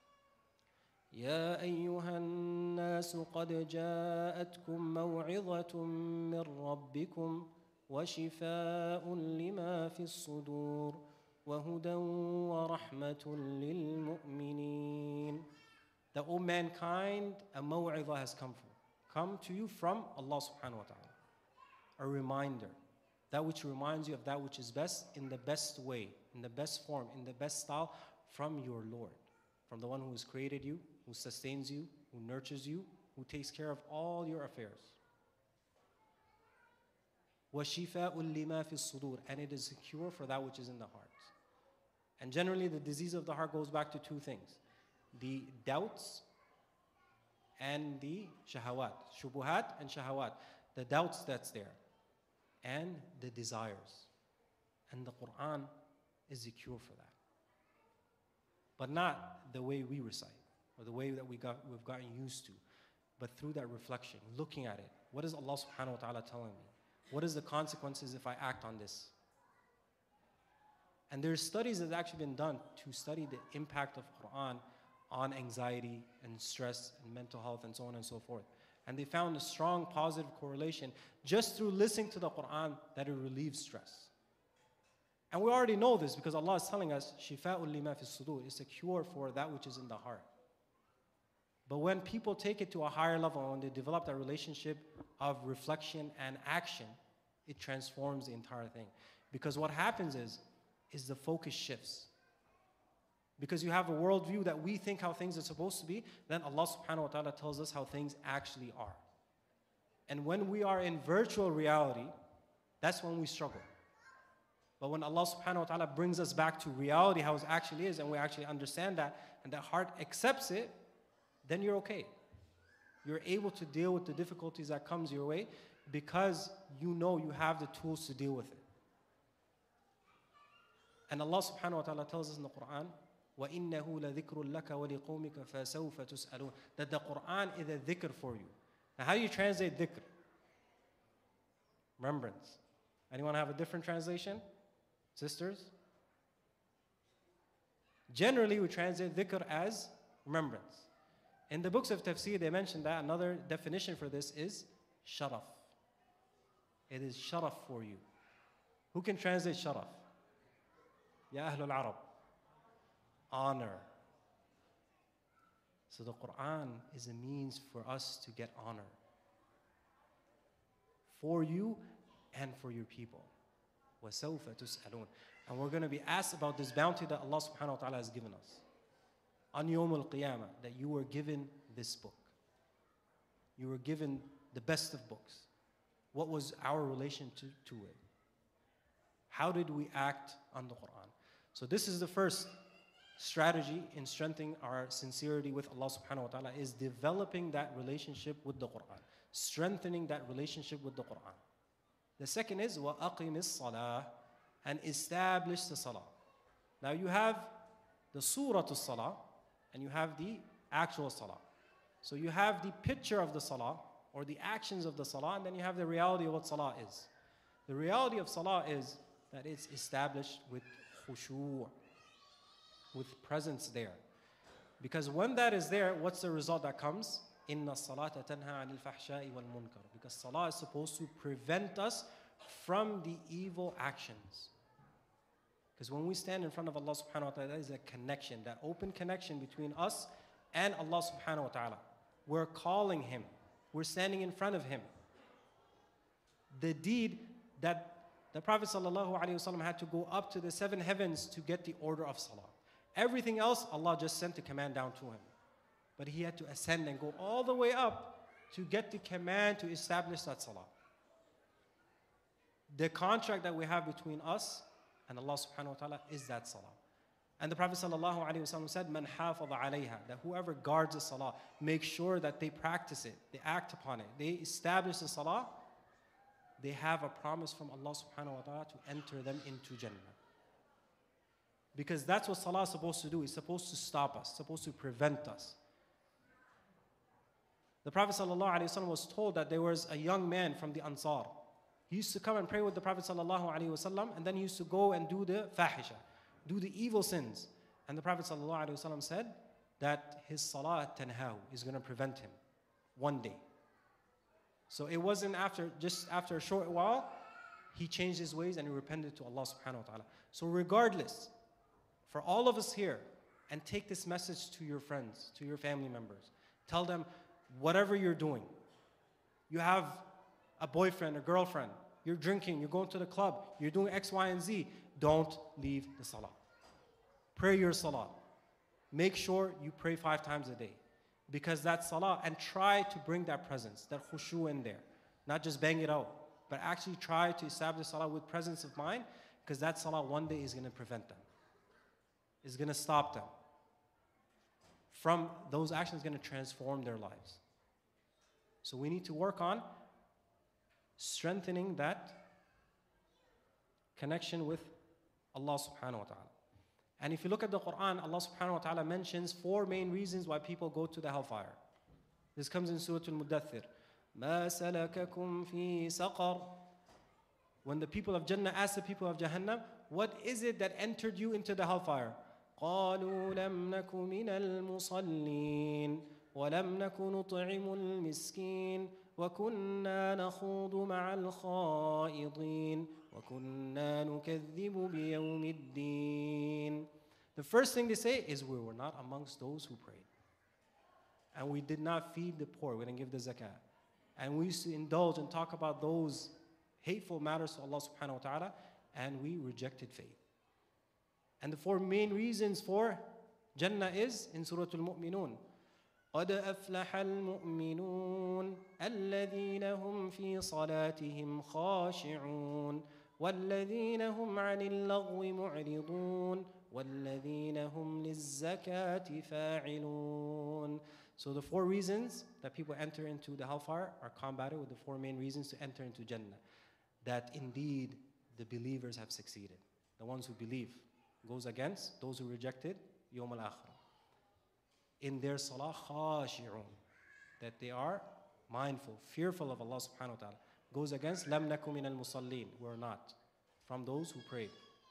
يا أيها الناس قد جاءتكم موعظة من ربكم وشفاء لما في الصدور وهدى ورحمة للمؤمنين. That, O mankind, a maw'idha has come from, come to you from Allah subhanahu wa ta'ala. A reminder, that which reminds you of that which is best in the best way, in the best form, in the best style from your Lord, from the one who has created you, who sustains you, who nurtures you, who takes care of all your affairs. وَشِفَاءٌ لِمَا فِي الصُّدُورِ. And it is a cure for that which is in the heart. And generally the disease of the heart goes back to two things: the doubts and the shahawat, shubuhat and shahawat, the doubts that's there, and the desires. And the Quran is the cure for that. But not the way we recite, or the way that we got, we've gotten used to, but through that reflection, looking at it. What is Allah subhanahu wa ta'ala telling me? What is the consequences if I act on this? And there's studies that have actually been done to study the impact of Quran on anxiety and stress and mental health and so on and so forth. And they found a strong positive correlation just through listening to the Quran that it relieves stress. And we already know this because Allah is telling us, Shifa'ul lima fi sudur, it's a cure for that which is in the heart. But when people take it to a higher level, when they develop that relationship of reflection and action, it transforms the entire thing. Because what happens is, is the focus shifts. Because you have a worldview that we think how things are supposed to be, then Allah subhanahu wa ta'ala tells us how things actually are. And when we are in virtual reality, that's when we struggle. But when Allah subhanahu wa ta'ala brings us back to reality, how it actually is, and we actually understand that, and the heart accepts it, then you're okay. You're able to deal with the difficulties that comes your way because you know you have the tools to deal with it. And Allah subhanahu wa ta'ala tells us in the Quran, وَإِنَّهُ لَذِكْرٌ لَكَ وَلِقَوْمِكَ فَسَوْفَ تُسْأَلُونَ, that the Quran is a dhikr for you. Now how do you translate dhikr? Remembrance. Anyone have a different translation? Sisters? Generally we translate dhikr as remembrance. In the books of tafsir they mention that another definition for this is sharaf. It is sharaf for you. Who can translate sharaf? Ya Ahlul Arab. Honor. So the Quran is a means for us to get honor. For you and for your people. وَسَوْفَ تُسْأَلُونَ. And we're going to be asked about this bounty that Allah subhanahu wa ta'ala has given us. On Yawm al-Qiyamah, that you were given this book. You were given the best of books. What was our relation to, to it? How did we act on the Quran? So this is the first strategy in strengthening our sincerity with Allah subhanahu wa ta'ala, is developing that relationship with the Quran. Strengthening that relationship with the Quran. The second is وَأَقِمِ الصَّلَاةِ, and establish the salah. Now you have the surah to salah and you have the actual salah. So you have the picture of the salah or the actions of the salah, and then you have the reality of what salah is. The reality of salah is that it's established with khushu', with presence there. Because when that is there, what's the result that comes? Inna salata tanha anil fahsha'i wal munkar. Because salah is supposed to prevent us from the evil actions. Because when we stand in front of Allah subhanahu wa ta'ala, there is a connection, that open connection between us and Allah subhanahu wa ta'ala. We're calling Him. We're standing in front of Him. The deed that the Prophet sallallahu alaihi wasallam had to go up to the seven heavens to get the order of salah. Everything else, Allah just sent the command down to him. But he had to ascend and go all the way up to get the command to establish that salah. The contract that we have between us and Allah subhanahu wa ta'ala is that salah. And the Prophet sallallahu alaihi wasallam said, "Man hafadha alayha," that whoever guards the salah, make sure that they practice it, they act upon it, they establish the salah, they have a promise from Allah subhanahu wa ta'ala to enter them into Jannah. Because that's what salah is supposed to do. It's supposed to stop us, supposed to prevent us. The Prophet sallallahu alaihi wasallam was told that there was a young man from the Ansar. He used to come and pray with the Prophet sallallahu alaihi wasallam, and then he used to go and do the fahisha, do the evil sins. And the Prophet sallallahu alaihi wasallam said that his salah tanhahu is going to prevent him one day. So it wasn't after, just after a short while, he changed his ways and he repented to Allah subhanahu wa ta'ala. So regardless, for all of us here, and take this message to your friends, to your family members. Tell them, whatever you're doing, you have a boyfriend, a girlfriend, you're drinking, you're going to the club, you're doing X, Y, and Z, don't leave the salah. Pray your salah. Make sure you pray five times a day. Because that salah, and try to bring that presence, that khushu in there. Not just bang it out, but actually try to establish salah with presence of mind, because that salah one day is going to prevent them. Is going to stop them from those actions, going to transform their lives. So we need to work on strengthening that connection with Allah subhanahu wa ta'ala. And if you look at the Quran, Allah subhanahu wa ta'ala mentions four main reasons why people go to the hellfire. This comes in Surah Al-Muddathir. مَا سَلَكَكُمْ فِي سَقَرٍ. When the people of Jannah ask the people of Jahannam, what is it that entered you into the hellfire? قالوا لم نك من المصلين ولم نك نطعم المسكين وكنا نخوض مع الخائضين وكنا نكذب بيوم الدين. The first thing they say is we were not amongst those who prayed. And we did not feed the poor, we didn't give the zakah. And we used to indulge and talk about those hateful matters to Allah subhanahu wa ta'ala, and we rejected faith. And the four main reasons for Jannah is in Surah Al-Mu'minun. قَدْ أَفْلَحَ الْمُؤْمِنُونَ الَّذِينَ هُمْ فِي صَلَاتِهِمْ خَاشِعُونَ وَالَّذِينَ هُمْ عَنِ اللَّغْوِ مُعْرِضُونَ وَالَّذِينَ هُمْ لِلزَّكَاةِ فَاعِلُونَ. So the four reasons that people enter into the hellfire are combated with the four main reasons to enter into Jannah. That indeed the believers have succeeded. The ones who believe goes against those who rejected Yawm al-Akhirah. In their salah khashi'un, that they are mindful, fearful of Allah subhanahu wa ta'ala. Goes against lam naku min al-musallin, we're not from those who prayed.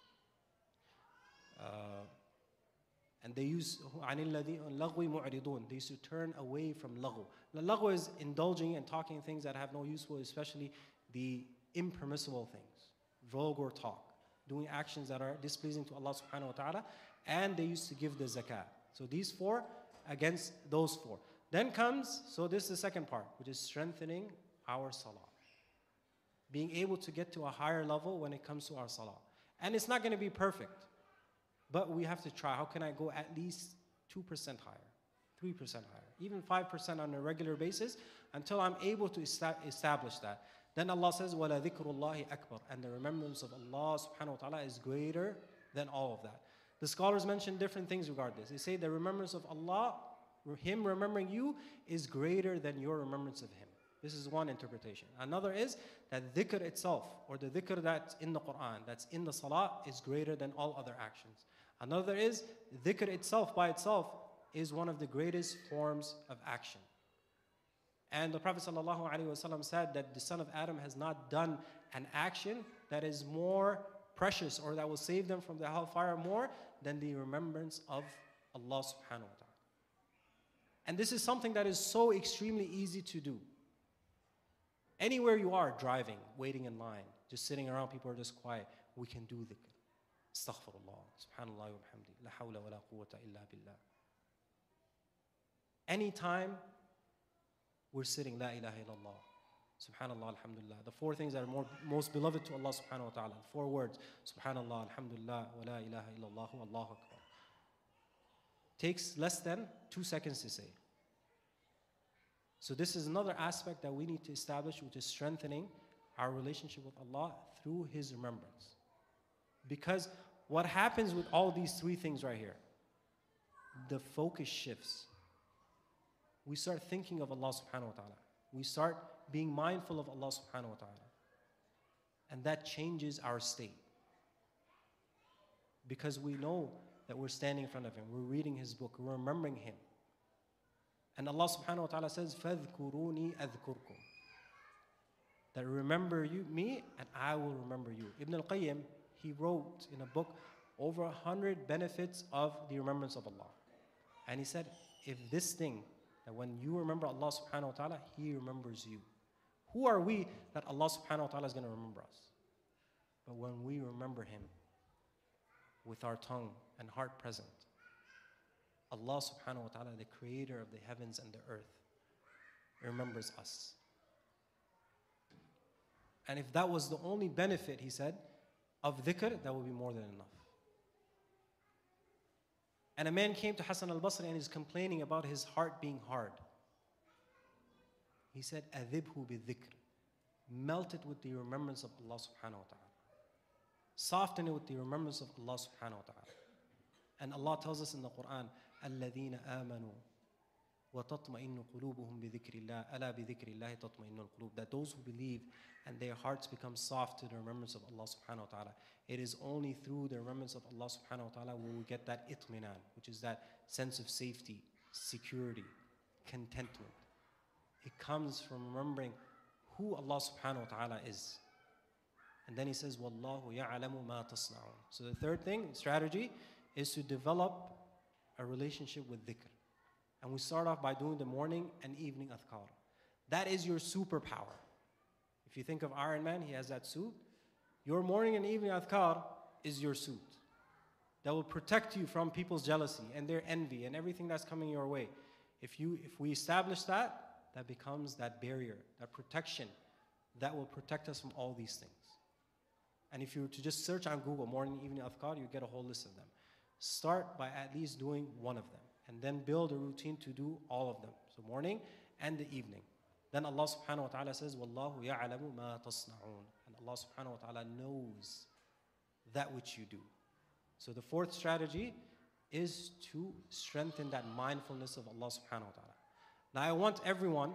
Uh, and they use عَنِ الَّذِينَ لَغْوِ مُعْرِضُونَ. They used to turn away from laghu. The laghu is indulging and talking things that have no use for, especially the impermissible things, vulgar talk, doing actions that are displeasing to Allah subhanahu wa ta'ala, and they used to give the zakat. So these four against those four. Then comes, so this is the second part, which is strengthening our salah. Being able to get to a higher level when it comes to our salah. And it's not going to be perfect, but we have to try. How can I go at least two percent higher, three percent higher, even five percent on a regular basis until I'm able to establish that. Then Allah says, وَلَا ذِكْرُ اللَّهِ أَكْبَرُ. And the remembrance of Allah subhanahu wa ta'ala is greater than all of that. The scholars mention different things regarding this. They say the remembrance of Allah, Him remembering you, is greater than your remembrance of Him. This is one interpretation. Another is that dhikr itself, or the dhikr that's in the Quran, that's in the salah, is greater than all other actions. Another is dhikr itself by itself is one of the greatest forms of action. And the Prophet ﷺ said that the son of Adam has not done an action that is more precious or that will save them from the hellfire more than the remembrance of Allah subhanahu wa ta'ala. And this is something that is so extremely easy to do. Anywhere you are, driving, waiting in line, just sitting around, people are just quiet, we can do dhikr. Astaghfirullah, subhanallah wa bihamdi, la hawla wa la quwwata illa billah. Anytime we're sitting, la ilaha illallah, subhanallah, alhamdulillah. The four things that are more, most beloved to Allah subhanahu wa ta'ala. The four words, subhanallah, alhamdulillah, wa la ilaha illallah, Allahu akbar. Takes less than two seconds to say. So this is another aspect that we need to establish, which is strengthening our relationship with Allah through His remembrance. Because what happens with all these three things right here, the focus shifts. We start thinking of Allah subhanahu wa ta'ala. We start being mindful of Allah subhanahu wa ta'ala. And that changes our state. Because we know that we're standing in front of Him, we're reading His book, we're remembering Him. And Allah subhanahu wa ta'ala says, فَاذْكُرُونِي أَذْكُرْكُمْ. That remember you, me, and I will remember you. Ibn al-Qayyim, he wrote in a book over a hundred benefits of the remembrance of Allah. And he said, if this thing, that when you remember Allah subhanahu wa ta'ala, He remembers you. Who are we that Allah subhanahu wa ta'ala is going to remember us? But when we remember Him with our tongue and heart present, Allah subhanahu wa ta'ala, the creator of the heavens and the earth, remembers us. And if that was the only benefit, he said, of dhikr, that would be more than enough. And a man came to Hassan al-Basri and he's complaining about his heart being hard. He said, أَذِبْهُ بِالذِّكْرِ. Melt it with the remembrance of Allah subhanahu wa ta'ala. Soften it with the remembrance of Allah subhanahu wa ta'ala. And Allah tells us in the Quran, الَّذِينَ آمَنُوا وَتَطْمَئِنُّ قُلُوبُهُم بِذِكْرِ اللَّهِ أَلَا بِذِكْرِ اللَّهِ تَطْمَئِنُّ الْقُلُوبُ. That those who believe and their hearts become soft to the remembrance of Allah subhanahu wa ta'ala. It is only through the remembrance of Allah subhanahu wa ta'ala will we get that itminan, which is that sense of safety, security, contentment. It comes from remembering who Allah subhanahu wa ta'ala is. And then he says, وَاللَّهُ يَعْلَمُ مَا تَصْنَعُونَ. So the third thing, strategy, is to develop a relationship with dhikr. And we start off by doing the morning and evening adhkar. That is your superpower. If you think of Iron Man, he has that suit. Your morning and evening adhkar is your suit. That will protect you from people's jealousy and their envy and everything that's coming your way. If, you, if we establish that, that becomes that barrier, that protection that will protect us from all these things. And if you were to just search on Google morning, evening adhkar, you get a whole list of them. Start by at least doing one of them, and then build a routine to do all of them. So morning and the evening. Then Allah subhanahu wa ta'ala says, Wallahu ya'alamu ma tasna'un. And Allah subhanahu wa ta'ala knows that which you do. So the fourth strategy is to strengthen that mindfulness of Allah subhanahu wa ta'ala. Now I want everyone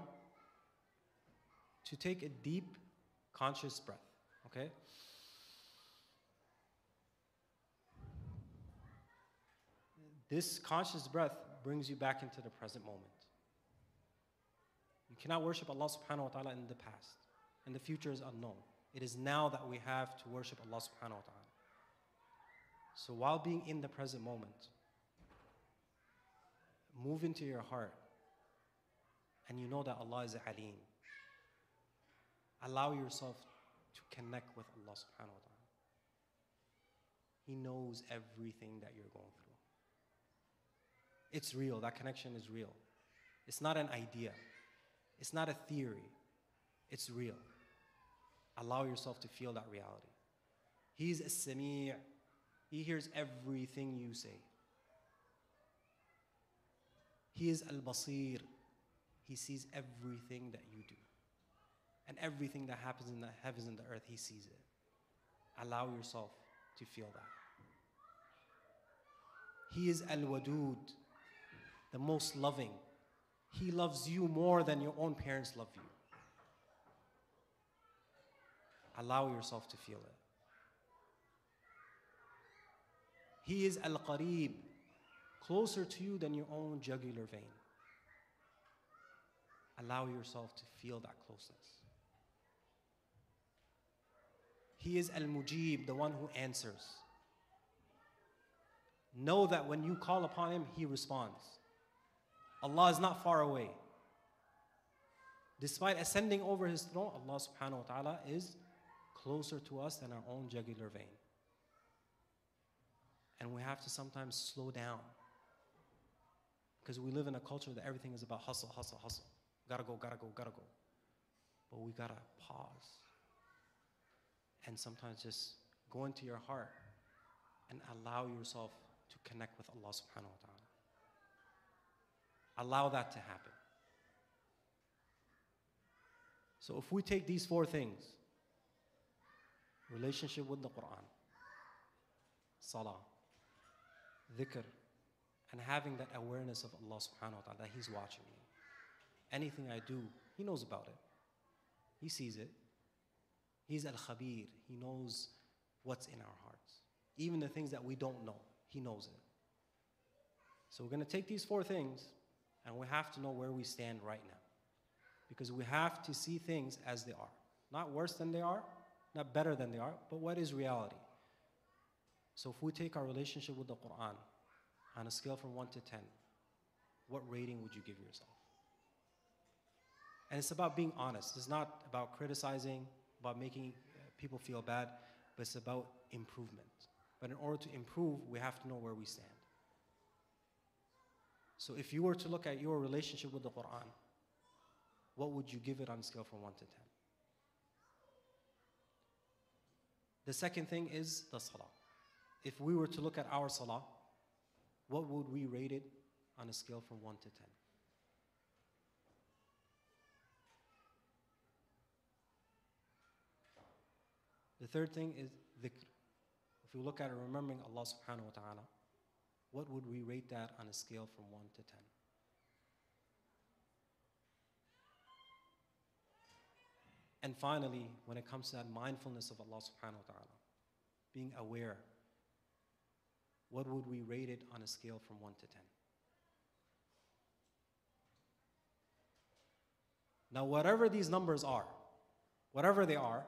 to take a deep, conscious breath, okay? This conscious breath brings you back into the present moment. You cannot worship Allah subhanahu wa ta'ala in the past, and the future is unknown. It is now that we have to worship Allah subhanahu wa ta'ala. So while being in the present moment, move into your heart, and you know that Allah is Alim. Allow yourself to connect with Allah subhanahu wa ta'ala. He knows everything that you're going through. It's real. That connection is real. It's not an idea. It's not a theory. It's real. Allow yourself to feel that reality. He's as-Sami'. He hears everything you say. He is al-Basir. He sees everything that you do. And everything that happens in the heavens and the earth, He sees it. Allow yourself to feel that. He is al-Wadud, the most loving. He loves you more than your own parents love you. Allow yourself to feel it. He is al-Qareeb, closer to you than your own jugular vein. Allow yourself to feel that closeness. He is al-Mujib, the one who answers. Know that when you call upon Him, He responds. Allah is not far away. Despite ascending over His throne, Allah subhanahu wa ta'ala is closer to us than our own jugular vein. And we have to sometimes slow down, because we live in a culture that everything is about hustle, hustle, hustle. Gotta go, gotta go, gotta go. But we gotta pause and sometimes just go into your heart and allow yourself to connect with Allah subhanahu wa ta'ala. Allow that to happen. So if we take these four things, relationship with the Quran, salah, dhikr, and having that awareness of Allah subhanahu wa ta'ala, that He's watching me. Anything I do, He knows about it. He sees it. He's al-Khabir. He knows what's in our hearts. Even the things that we don't know, He knows it. So we're going to take these four things, and we have to know where we stand right now. Because we have to see things as they are. Not worse than they are, not better than they are, but what is reality? So if we take our relationship with the Quran on a scale from one to ten, what rating would you give yourself? And it's about being honest. It's not about criticizing, about making people feel bad, but it's about improvement. But in order to improve, we have to know where we stand. So if you were to look at your relationship with the Quran, what would you give it on a scale from one to ten? The second thing is the salah. If we were to look at our salah, what would we rate it on a scale from one to ten? The third thing is dhikr. If we look at it, remembering Allah subhanahu wa ta'ala, what would we rate that on a scale from one to ten? And finally, when it comes to that mindfulness of Allah subhanahu wa ta'ala, being aware, what would we rate it on a scale from one to ten? Now, whatever these numbers are, whatever they are,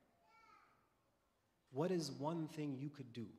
what is one thing you could do?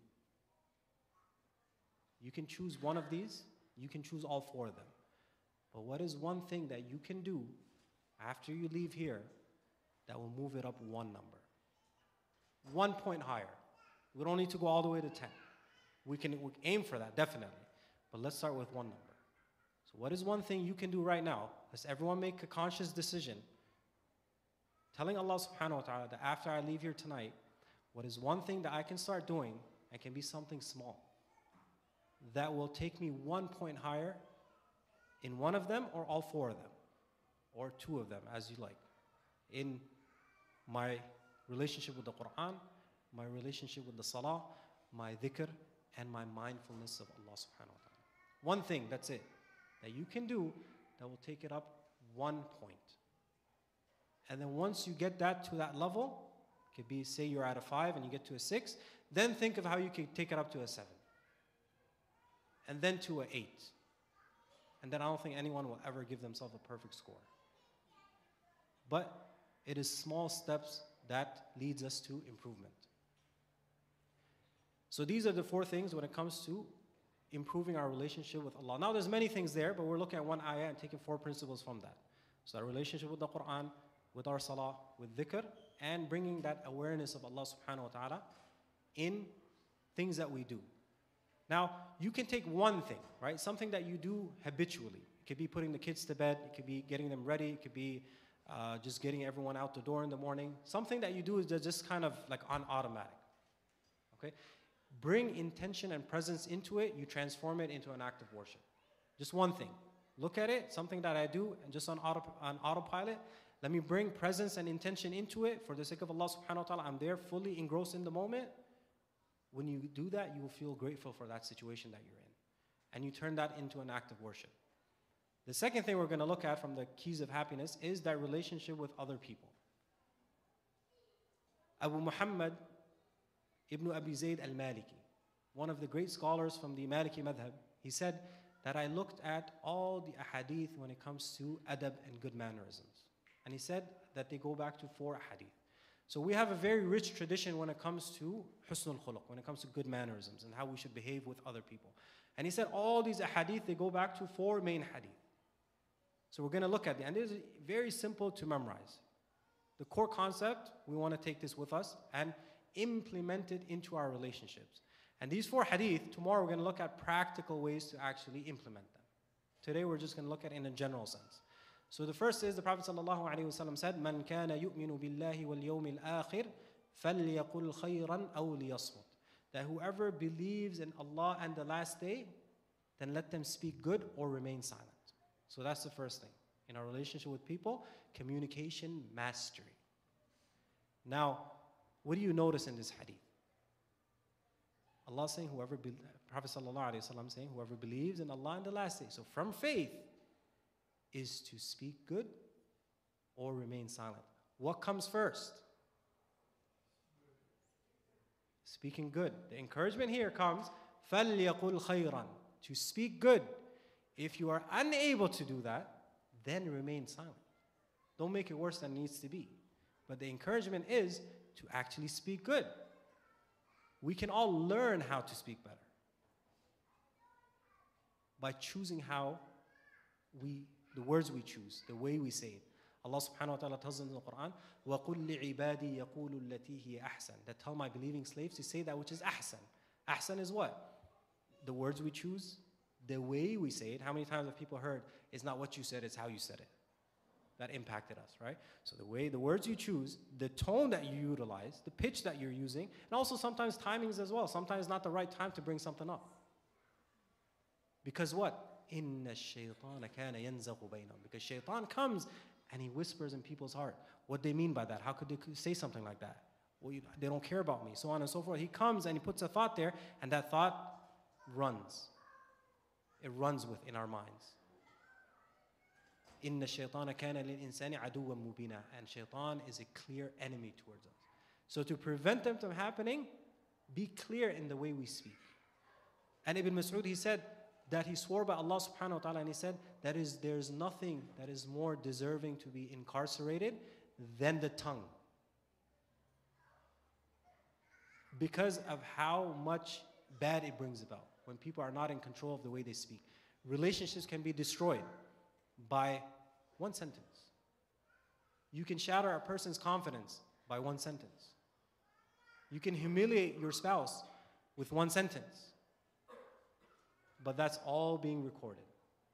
You can choose one of these, you can choose all four of them. But what is one thing that you can do after you leave here that will move it up one number? One point higher. We don't need to go all the way to ten. We can we aim for that, definitely. But let's start with one number. So what is one thing you can do right now? Let's everyone make a conscious decision, telling Allah subhanahu wa ta'ala that after I leave here tonight, What is one thing that I can start doing and can be something small that will take me one point higher in one of them or all four of them or two of them, as you like, in my relationship with the Quran, my relationship with the Salah, my dhikr, and my mindfulness of Allah subhanahu wa ta'ala. One thing, that's it, that you can do that will take it up one point. And then once you get that to that level, it could be, say you're at a five and you get to a six, then think of how you can take it up to a seven. And then to an eight. And then I don't think anyone will ever give themselves a perfect score. But it is small steps that leads us to improvement. So these are the four things when it comes to improving our relationship with Allah. Now there's many things there, but we're looking at one ayah and taking four principles from that. So our relationship with the Quran, with our salah, with dhikr, and bringing that awareness of Allah subhanahu wa ta'ala in things that we do. Now, you can take one thing, right? Something that you do habitually. It could be putting the kids to bed. It could be getting them ready. It could be uh, just getting everyone out the door in the morning. Something that you do is just kind of like on automatic, okay? Bring intention and presence into it. You transform it into an act of worship. Just one thing. Look at it, something that I do, and just on, auto, on autopilot. Let me bring presence and intention into it for the sake of Allah subhanahu wa ta'ala. I'm there fully engrossed in the moment. When you do that, you will feel grateful for that situation that you're in. And you turn that into an act of worship. The second thing we're going to look at from the keys of happiness is that relationship with other people. Abu Muhammad ibn Abi Zayd al-Maliki, one of the great scholars from the Maliki madhab, he said that I looked at all the ahadith when it comes to adab and good mannerisms. And he said that they go back to four ahadith. So we have a very rich tradition when it comes to husnul khuluq, when it comes to good mannerisms and how we should behave with other people. And he said all these ahadith, they go back to four main hadith. So we're going to look at them. And it is very simple to memorize. The core concept, we want to take this with us and implement it into our relationships. And these four hadith, tomorrow we're going to look at practical ways to actually implement them. Today we're just going to look at it in a general sense. So the first is the Prophet sallallahu alaihi wasallam said, "Man kana yu'minu billahi wal yawmil akhir, falyaqul khayran aw liyasmut." That whoever believes in Allah and the last day, then let them speak good or remain silent. So that's the first thing. In our relationship with people, communication mastery. Now, what do you notice in this hadith? Allah saying, whoever, be, Prophet sallallahu alaihi wasallam saying, whoever believes in Allah and the last day. So from faith is to speak good or remain silent. What comes first? Speaking good. The encouragement here comes, فَلْيَقُلْ خَيْرًا, to speak good. If you are unable to do that, then remain silent. Don't make it worse than it needs to be. But the encouragement is to actually speak good. We can all learn how to speak better by choosing how we, the words we choose, the way we say it. Allah subhanahu wa ta'ala tells us in the Quran, وَقُلْ لِعِبَادِي يَقُولُ الَّتِي هِيَ أَحْسَنُ, that tell my believing slaves to say that which is ahsan. Ahsan is what? The words we choose, the way we say it. How many times have people heard, it's not what you said, it's how you said it? That impacted us, right? So the way, the words you choose, the tone that you utilize, the pitch that you're using, and also sometimes timings as well. Sometimes it's not the right time to bring something up. Because what? إِنَّ الشَّيْطَانَ كَانَ يَنْزَغُ بَيْنَهُم. Because shaitan comes and he whispers in people's heart. What they mean by that? How could they say something like that? Well, you, they don't care about me, so on and so forth. He comes and he puts a thought there, and that thought runs. It runs within our minds. إِنَّ الشَّيْطَانَ كَانَ لِلْإِنسَانِ عَدُوًّا مُبِينًا. And shaitan is a clear enemy towards us. So to prevent them from happening, be clear in the way we speak. And Ibn Mas'ud, he said that he swore by Allah subhanahu wa ta'ala, and he said that is, there's nothing that is more deserving to be incarcerated than the tongue. Because of how much bad it brings about when people are not in control of the way they speak. Relationships can be destroyed by one sentence. You can shatter a person's confidence by one sentence. You can humiliate your spouse with one sentence. But that's all being recorded.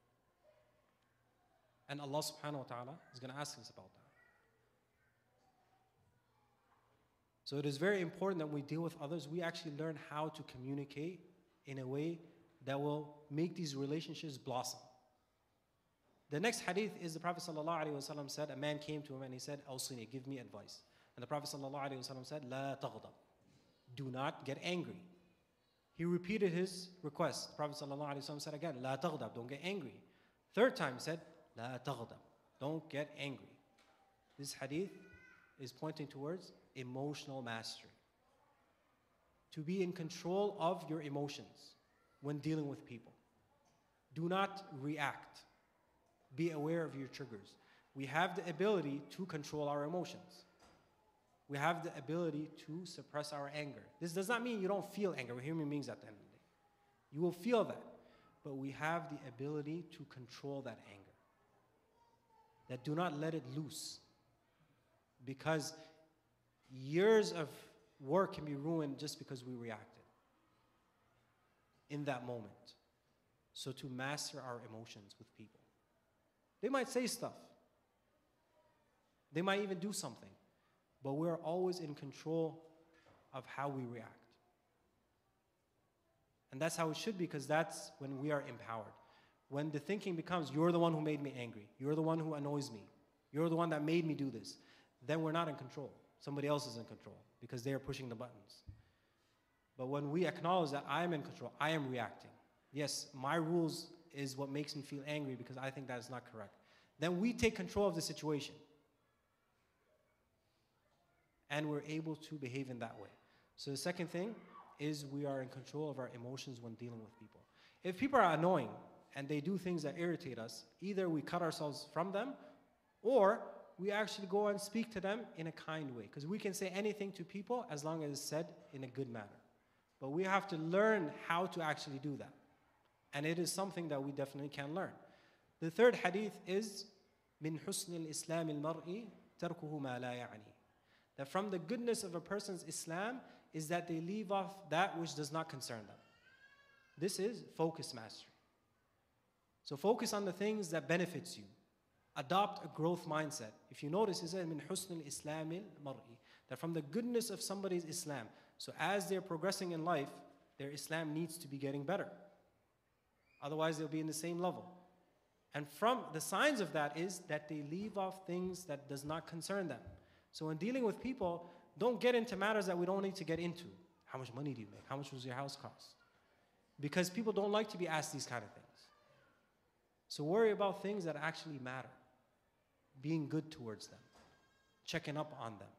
And Allah subhanahu wa ta'ala is going to ask us about that. So it is very important that when we deal with others, we actually learn how to communicate in a way that will make these relationships blossom. The next hadith is the Prophet ﷺ said, a man came to him and he said, Awsini, give me advice. And the Prophet ﷺ said, La taghdab, do not get angry. He repeated his request. The Prophet ﷺ said again, La taghdab, don't get angry. Third time he said, La taghdab, don't get angry. This hadith is pointing towards emotional mastery. To be in control of your emotions when dealing with people. Do not react. Be aware of your triggers. We have the ability to control our emotions. We have the ability to suppress our anger. This does not mean you don't feel anger. We're human beings at the end of the day. You will feel that. But we have the ability to control that anger. That do not let it loose. Because years of work can be ruined just because we reacted in that moment. So to master our emotions with people. They might say stuff. They might even do something. But we're always in control of how we react. And that's how it should be, because that's when we are empowered. When the thinking becomes, you're the one who made me angry. You're the one who annoys me. You're the one that made me do this. Then we're not in control. Somebody else is in control because they are pushing the buttons. But when we acknowledge that I am in control, I am reacting. Yes, my rules is what makes me feel angry because I think that is not correct. Then we take control of the situation. And we're able to behave in that way. So the second thing is we are in control of our emotions when dealing with people. If people are annoying and they do things that irritate us, either we cut ourselves from them or we actually go and speak to them in a kind way. Because we can say anything to people as long as it's said in a good manner. But we have to learn how to actually do that. And it is something that we definitely can learn. The third hadith is min husn al-islam al-mar'i tarkuhu ma la ya'ni. That from the goodness of a person's Islam is that they leave off that which does not concern them. This is focus mastery. So focus on the things that benefits you. Adopt a growth mindset. If you notice, it says min husn al-islam al-mar'i, that from the goodness of somebody's Islam. So as they're progressing in life, their Islam needs to be getting better. Otherwise, they'll be in the same level. And from the signs of that is that they leave off things that does not concern them. So when dealing with people, don't get into matters that we don't need to get into. How much money do you make? How much was your house cost? Because people don't like to be asked these kind of things. So worry about things that actually matter. Being good towards them. Checking up on them.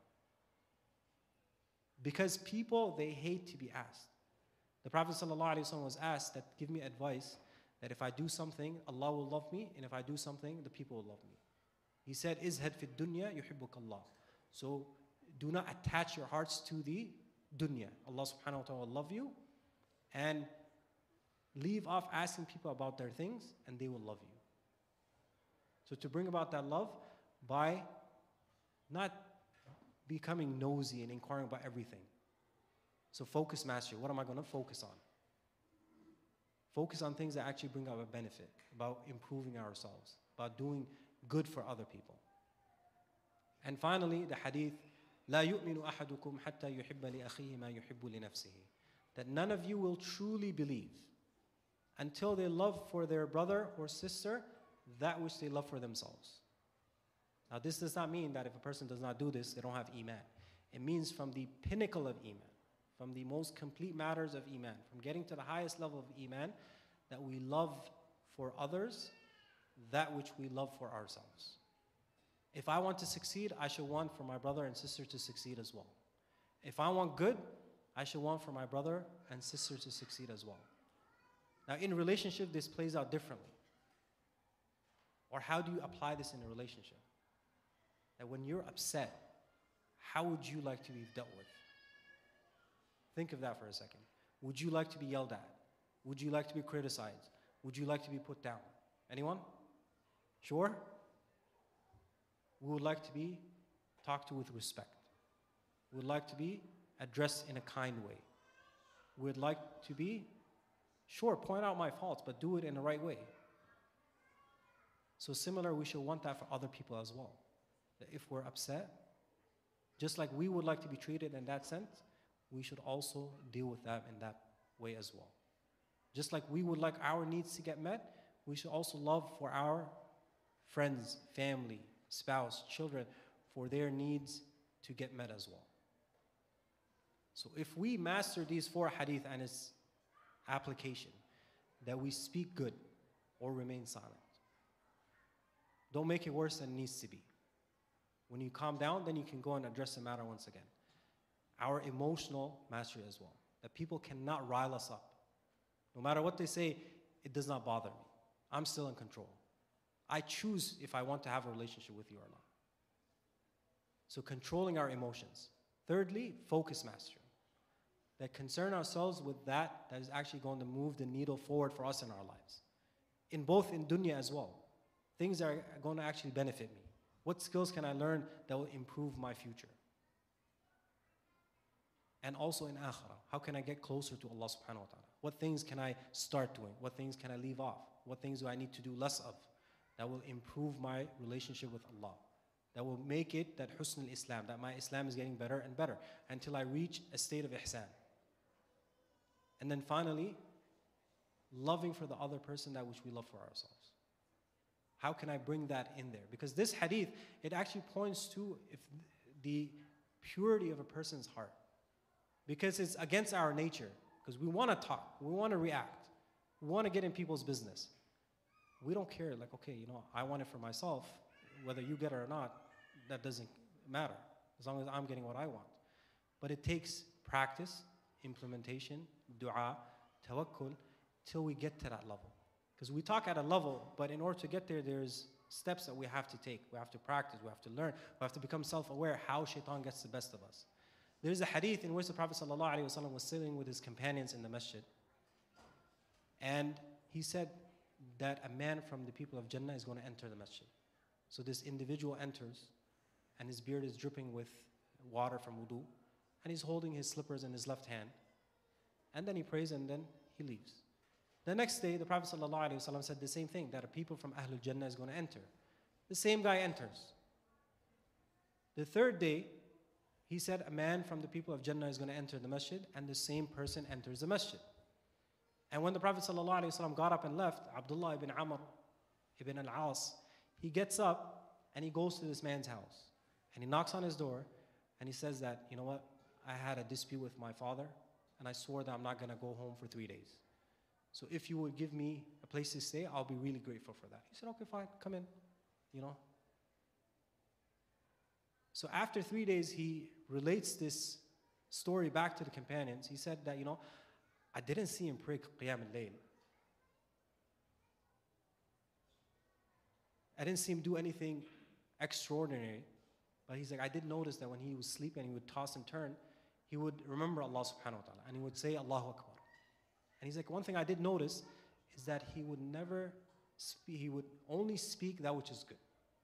Because people, they hate to be asked. The Prophet ﷺ was asked that, give me advice, that if I do something, Allah will love me, and if I do something, the people will love me. He said, izhad fi dunya yuhibbuk Allah. So do not attach your hearts to the dunya. Allah subhanahu wa ta'ala will love you, and leave off asking people about their things, and they will love you. So to bring about that love by not becoming nosy and inquiring about everything. So focus mastery. What am I going to focus on? Focus on things that actually bring about a benefit, about improving ourselves, about doing good for other people. And finally, the hadith, لا يؤمن أحدكم حتى يحب لأخيه ما يحب لنفسه. That none of you will truly believe until they love for their brother or sister that which they love for themselves. Now this does not mean that if a person does not do this, they don't have iman. It means from the pinnacle of iman, from the most complete matters of iman, from getting to the highest level of iman, that we love for others that which we love for ourselves. If I want to succeed, I should want for my brother and sister to succeed as well. If I want good, I should want for my brother and sister to succeed as well. Now in relationship, this plays out differently. Or how do you apply this in a relationship? That when you're upset, how would you like to be dealt with? Think of that for a second. Would you like to be yelled at? Would you like to be criticized? Would you like to be put down? Anyone? Sure? We would like to be talked to with respect. We would like to be addressed in a kind way. We would like to be, sure, point out my faults, but do it in the right way. So similar, we should want that for other people as well. That if we're upset, Just like we would like to be treated in that sense, we should also deal with that in that way as well. Just like we would like our needs to get met, we should also love for our friends, family, spouse, children, for their needs to get met as well. So if we master these four hadith and its application, that we speak good or remain silent. Don't make it worse than it needs to be. When you calm down, then you can go and address the matter once again. Our emotional mastery as well. That people cannot rile us up. No matter what they say, it does not bother me. I'm still in control. I choose if I want to have a relationship with you or not. So controlling our emotions. Thirdly, focus mastery. That concern ourselves with that that is actually going to move the needle forward for us in our lives. In both in dunya as well. Things that are going to actually benefit me. What skills can I learn that will improve my future? And also in akhirah, how can I get closer to Allah subhanahu wa ta'ala? What things can I start doing? What things can I leave off? What things do I need to do less of? That will improve my relationship with Allah. That will make it that husn al-Islam, that my Islam is getting better and better until I reach a state of ihsan. And then finally, loving for the other person that which we love for ourselves. How can I bring that in there? Because this hadith, it actually points to if the purity of a person's heart. Because it's against our nature. Because we want to talk, we want to react, we want to get in people's business. We don't care, like, okay, you know, I want it for myself, whether you get it or not, that doesn't matter, as long as I'm getting what I want. But it takes practice, implementation, dua, tawakkul, till we get to that level. Because we talk at a level, but in order to get there, there's steps that we have to take. We have to practice, we have to learn, we have to become self-aware how shaitan gets the best of us. There's a hadith in which the Prophet ﷺ was sitting with his companions in the masjid. And he said that a man from the people of Jannah is going to enter the masjid. So this individual enters, and his beard is dripping with water from wudu, and he's holding his slippers in his left hand. And then he prays, and then he leaves. The next day, the Prophet ﷺ said the same thing, that a people from Ahlul Jannah is going to enter. The same guy enters. The third day, he said a man from the people of Jannah is going to enter the masjid, and the same person enters the masjid. And when the Prophet ﷺ got up and left, Abdullah ibn Amr ibn al-As, he gets up and he goes to this man's house. And he knocks on his door and he says that, you know what, I had a dispute with my father and I swore that I'm not going to go home for three days. So if you would give me a place to stay, I'll be really grateful for that. He said, okay, fine, come in, you know. So after three days, he relates this story back to the companions. He said that, you know, I didn't see him pray Qiyam al-Layl. I didn't see him do anything extraordinary. But he's like, I did notice that when he was sleeping, he would toss and turn, he would remember Allah subhanahu wa ta'ala, and he would say, Allahu Akbar. And he's like, one thing I did notice is that he would never speak, he would only speak that which is good.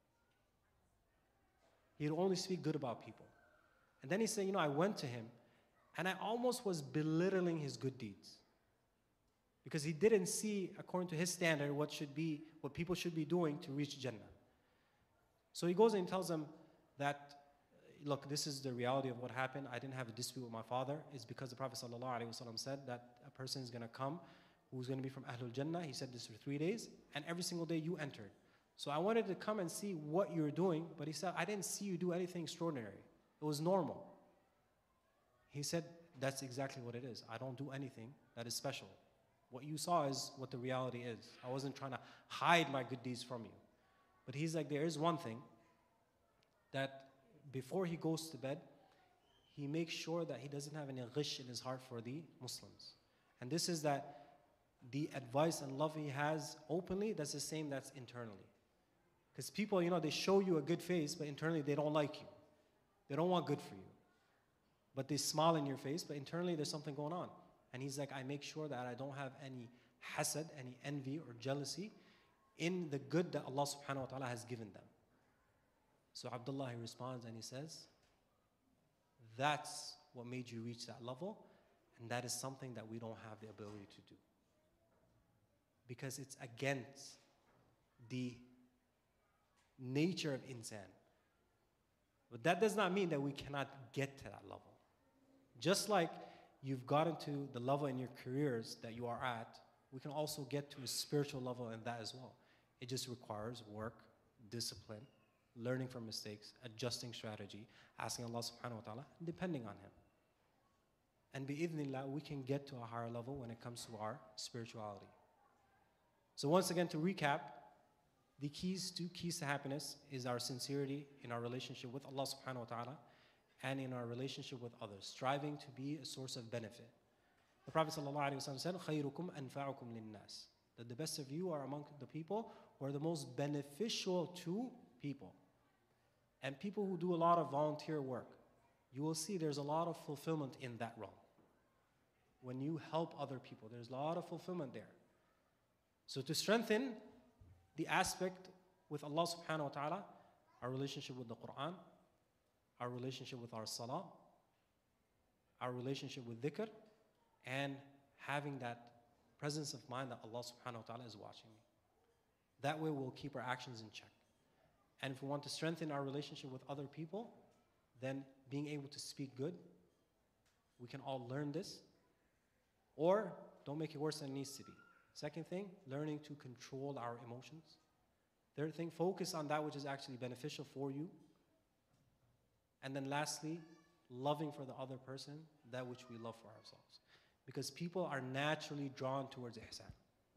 He would only speak good about people. And then he said, you know, I went to him, and I almost was belittling his good deeds. Because he didn't see, according to his standard, what should be, what people should be doing to reach Jannah. So he goes and tells them that, look, this is the reality of what happened. I didn't have a dispute with my father. It's because the Prophet ﷺ said that a person is going to come who's going to be from Ahlul Jannah. He said this for three days, and every single day you entered. So I wanted to come and see what you're doing, but he said, I didn't see you do anything extraordinary. It was normal. He said, that's exactly what it is. I don't do anything that is special. What you saw is what the reality is. I wasn't trying to hide my good deeds from you. But he's like, there is one thing, that before he goes to bed, he makes sure that he doesn't have any ghish in his heart for the Muslims. And this is that the advice and love he has openly, that's the same that's internally. Because people, you know, they show you a good face, but internally they don't like you. They don't want good for you. But they smile in your face, but internally there's something going on. And he's like, I make sure that I don't have any hasad, any envy or jealousy in the good that Allah subhanahu wa ta'ala has given them. So Abdullah, he responds and he says, that's what made you reach that level, and that is something that we don't have the ability to do. Because it's against the nature of insan. But that does not mean that we cannot get to that level. Just like you've gotten to the level in your careers that you are at, we can also get to a spiritual level in that as well. It just requires work, discipline, learning from mistakes, adjusting strategy, asking Allah subhanahu wa ta'ala, and depending on Him. And bi'idhnillah, we can get to a higher level when it comes to our spirituality. So once again, to recap, the keys, two keys to happiness is our sincerity in our relationship with Allah subhanahu wa ta'ala and in our relationship with others, striving to be a source of benefit. The Prophet sallallahu alaihi wasallam said, خَيْرُكُمْ أَنْفَعُكُمْ لِلنَّاسِ, that the best of you are among the people who are the most beneficial to people. And people who do a lot of volunteer work, you will see there's a lot of fulfillment in that realm. When you help other people, there's a lot of fulfillment there. So to strengthen the aspect with Allah subhanahu wa ta'ala, our relationship with the Quran, our relationship with our salah, our relationship with dhikr, and having that presence of mind that Allah subhanahu wa ta'ala is watching me. That way we'll keep our actions in check. And if we want to strengthen our relationship with other people, then being able to speak good, we can all learn this. Or don't make it worse than it needs to be. Second thing, learning to control our emotions. Third thing, focus on that which is actually beneficial for you. And then lastly, loving for the other person that which we love for ourselves. Because people are naturally drawn towards ihsan.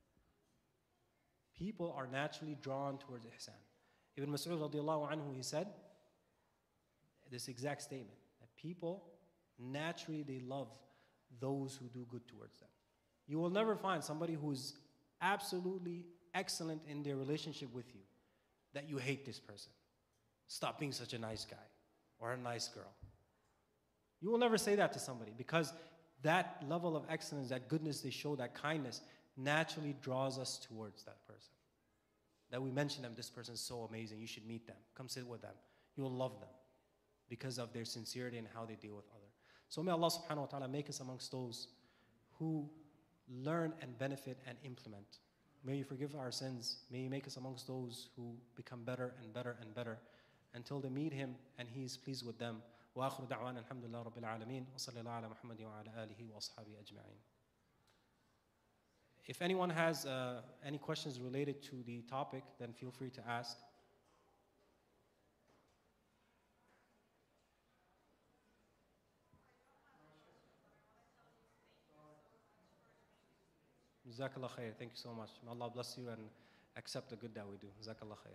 People are naturally drawn towards ihsan. Ibn Mas'ud radiallahu anhu, he said this exact statement, that people naturally, they love those who do good towards them. You will never find somebody who's absolutely excellent in their relationship with you that you hate this person. Stop being such a nice guy or a nice girl. You will never say that to somebody, because that level of excellence, that goodness they show, that kindness, naturally draws us towards that person. That we mention them, this person is so amazing, you should meet them, come sit with them. You will love them because of their sincerity and how they deal with others. So may Allah subhanahu wa ta'ala make us amongst those who learn and benefit and implement. May you forgive our sins. May you make us amongst those who become better and better and better until they meet Him and He is pleased with them. وآخر دعوانا الحمد لله رب العالمين وصلى الله على محمد وعلى آله وأصحابه أجمعين. If anyone has uh, any questions related to the topic, then feel free to ask. Jazakallah khair. Thank you so much. May Allah bless you and accept the good that we do. Jazakallah khair.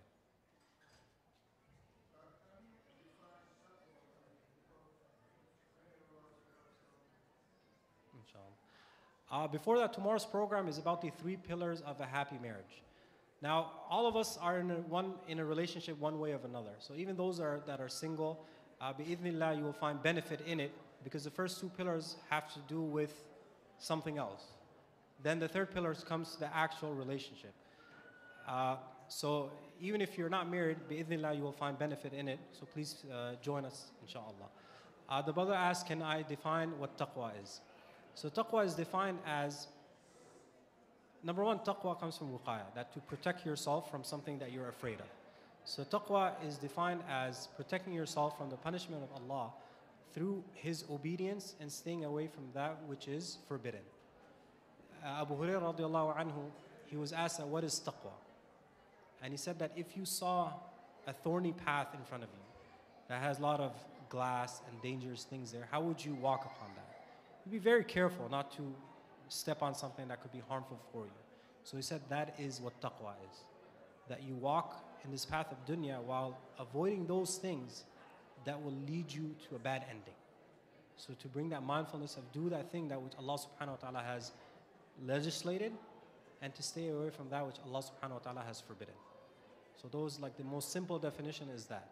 Uh, before that, tomorrow's program is about the three pillars of a happy marriage. Now, all of us are in a, one, in a relationship one way or another. So even those are, that are single, uh, bi'idhnillah, you will find benefit in it, because the first two pillars have to do with something else. Then the third pillar comes to the actual relationship. Uh, so even if you're not married, bi'idhnillah, you will find benefit in it. So please uh, join us, inshallah. Uh, the brother asked, can I define what taqwa is? So taqwa is defined as, number one, taqwa comes from wuqaya, that to protect yourself from something that you're afraid of. So taqwa is defined as protecting yourself from the punishment of Allah through His obedience and staying away from that which is forbidden. Uh, Abu Hurairah radiallahu anhu, he was asked, what is taqwa? And he said that if you saw a thorny path in front of you that has a lot of glass and dangerous things there, how would you walk upon that? You'd be very careful not to step on something that could be harmful for you. So he said that is what taqwa is. That you walk in this path of dunya while avoiding those things that will lead you to a bad ending. So to bring that mindfulness of do that thing that which Allah subhanahu wa ta'ala has legislated, and to stay away from that which Allah subhanahu wa ta'ala has forbidden. So those, like the most simple definition is that.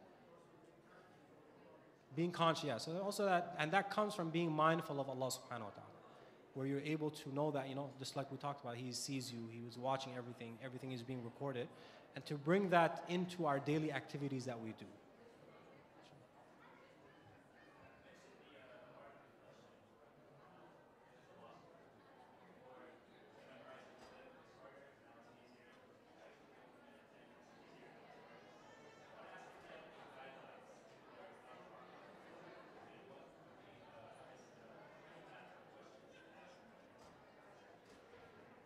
Being conscious, yeah. So also that, and that comes from being mindful of Allah subhanahu wa ta'ala, where you're able to know that, you know, just like we talked about, He sees you, He was watching everything, everything is being recorded, and to bring that into our daily activities that we do.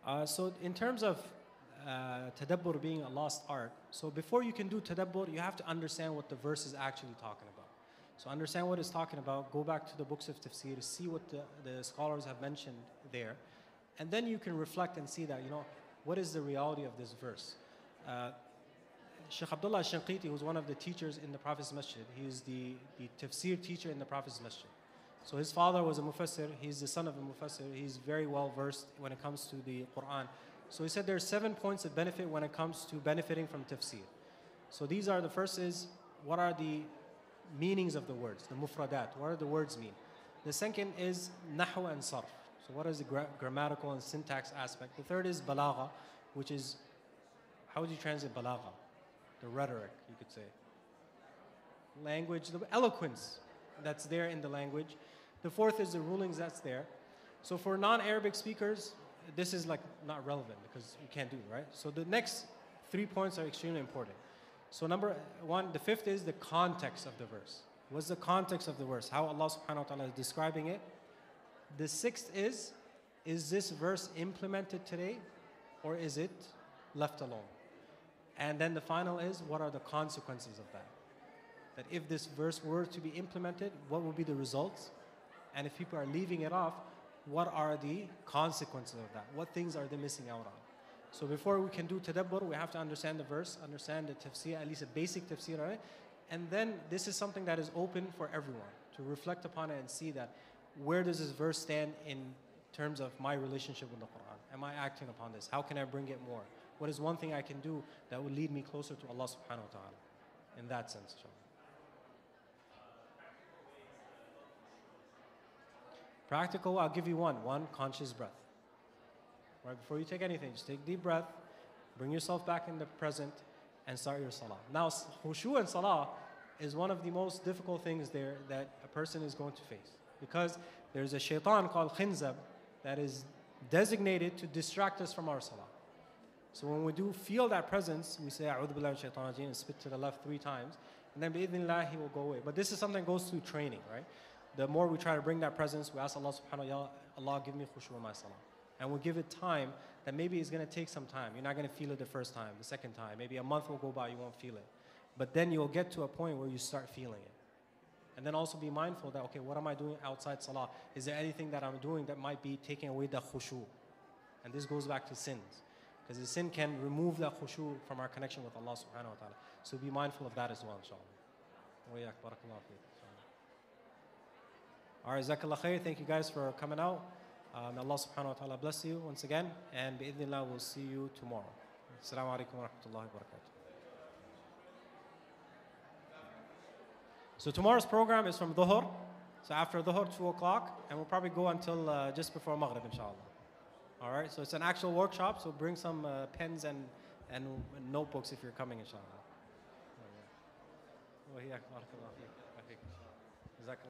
Uh, so in terms of uh, tadabbur being a lost art, so before you can do tadabbur, you have to understand what the verse is actually talking about. So understand what it's talking about, go back to the books of tafsir, see what the, the scholars have mentioned there, and then you can reflect and see that, you know, what is the reality of this verse? Uh, Shaykh Abdullah Shanqiti, who's one of the teachers in the Prophet's Masjid, he is the, the tafsir teacher in the Prophet's Masjid. So his father was a mufassir, he's the son of a mufassir, he's very well versed when it comes to the Quran. So he said there are seven points of benefit when it comes to benefiting from tafsir. So these are, the first is, what are the meanings of the words, the mufradat, what do the words mean? The second is nahu and sarf. So what is the gra grammatical and syntax aspect? The third is balagha, which is, how would you translate balagha? The rhetoric, you could say. Language, the eloquence that's there in the language. The fourth is the rulings that's there. So for non-Arabic speakers, this is like not relevant because you can't do it, right? So the next three points are extremely important. So number one, the fifth is the context of the verse. What's the context of the verse? How Allah subhanahu wa ta'ala is describing it. The sixth is, is this verse implemented today or is it left alone? And then the final is, what are the consequences of that? That if this verse were to be implemented, what will be the results? And if people are leaving it off, what are the consequences of that? What things are they missing out on? So before we can do tadabbur, we have to understand the verse, understand the tafsir, at least a basic tafsir on it. And then this is something that is open for everyone to reflect upon it and see that where does this verse stand in terms of my relationship with the Quran? Am I acting upon this? How can I bring it more? What is one thing I can do that will lead me closer to Allah subhanahu wa ta'ala? In that sense, inshallah. Practical, I'll give you one. One, conscious breath. Right, before you take anything, just take a deep breath, bring yourself back in the present, and start your salah. Now, khushu and salah is one of the most difficult things there that a person is going to face. Because there's a shaitan called khinzab that is designated to distract us from our salah. So when we do feel that presence, we say, A'udhu billahi minash shaitanir rajeem, and spit to the left three times, and then bi'idhnillah, he will go away. But this is something that goes through training, right? The more we try to bring that presence, we ask Allah subhanahu wa ta'ala, Allah, give me khushu in my salah. And we'll give it time that maybe it's going to take some time. You're not going to feel it the first time, the second time. Maybe a month will go by, you won't feel it. But then you'll get to a point where you start feeling it. And then also be mindful that, okay, what am I doing outside salah? Is there anything that I'm doing that might be taking away the khushu? And this goes back to sins. Because the sin can remove that khushu from our connection with Allah subhanahu wa ta'ala. So be mindful of that as well, inshallah. All right, Jazakallah khair. Thank you guys for coming out. Uh, may Allah subhanahu wa ta'ala bless you once again. And bi'idhnillah, we'll see you tomorrow. Assalamu alaikum wa rahmatullahi wa barakatuh. So tomorrow's program is from Dhuhr. So after Dhuhr, two o'clock. And we'll probably go until uh, just before Maghrib, inshallah. All right, so it's an actual workshop. So bring some uh, pens and, and notebooks if you're coming, inshallah.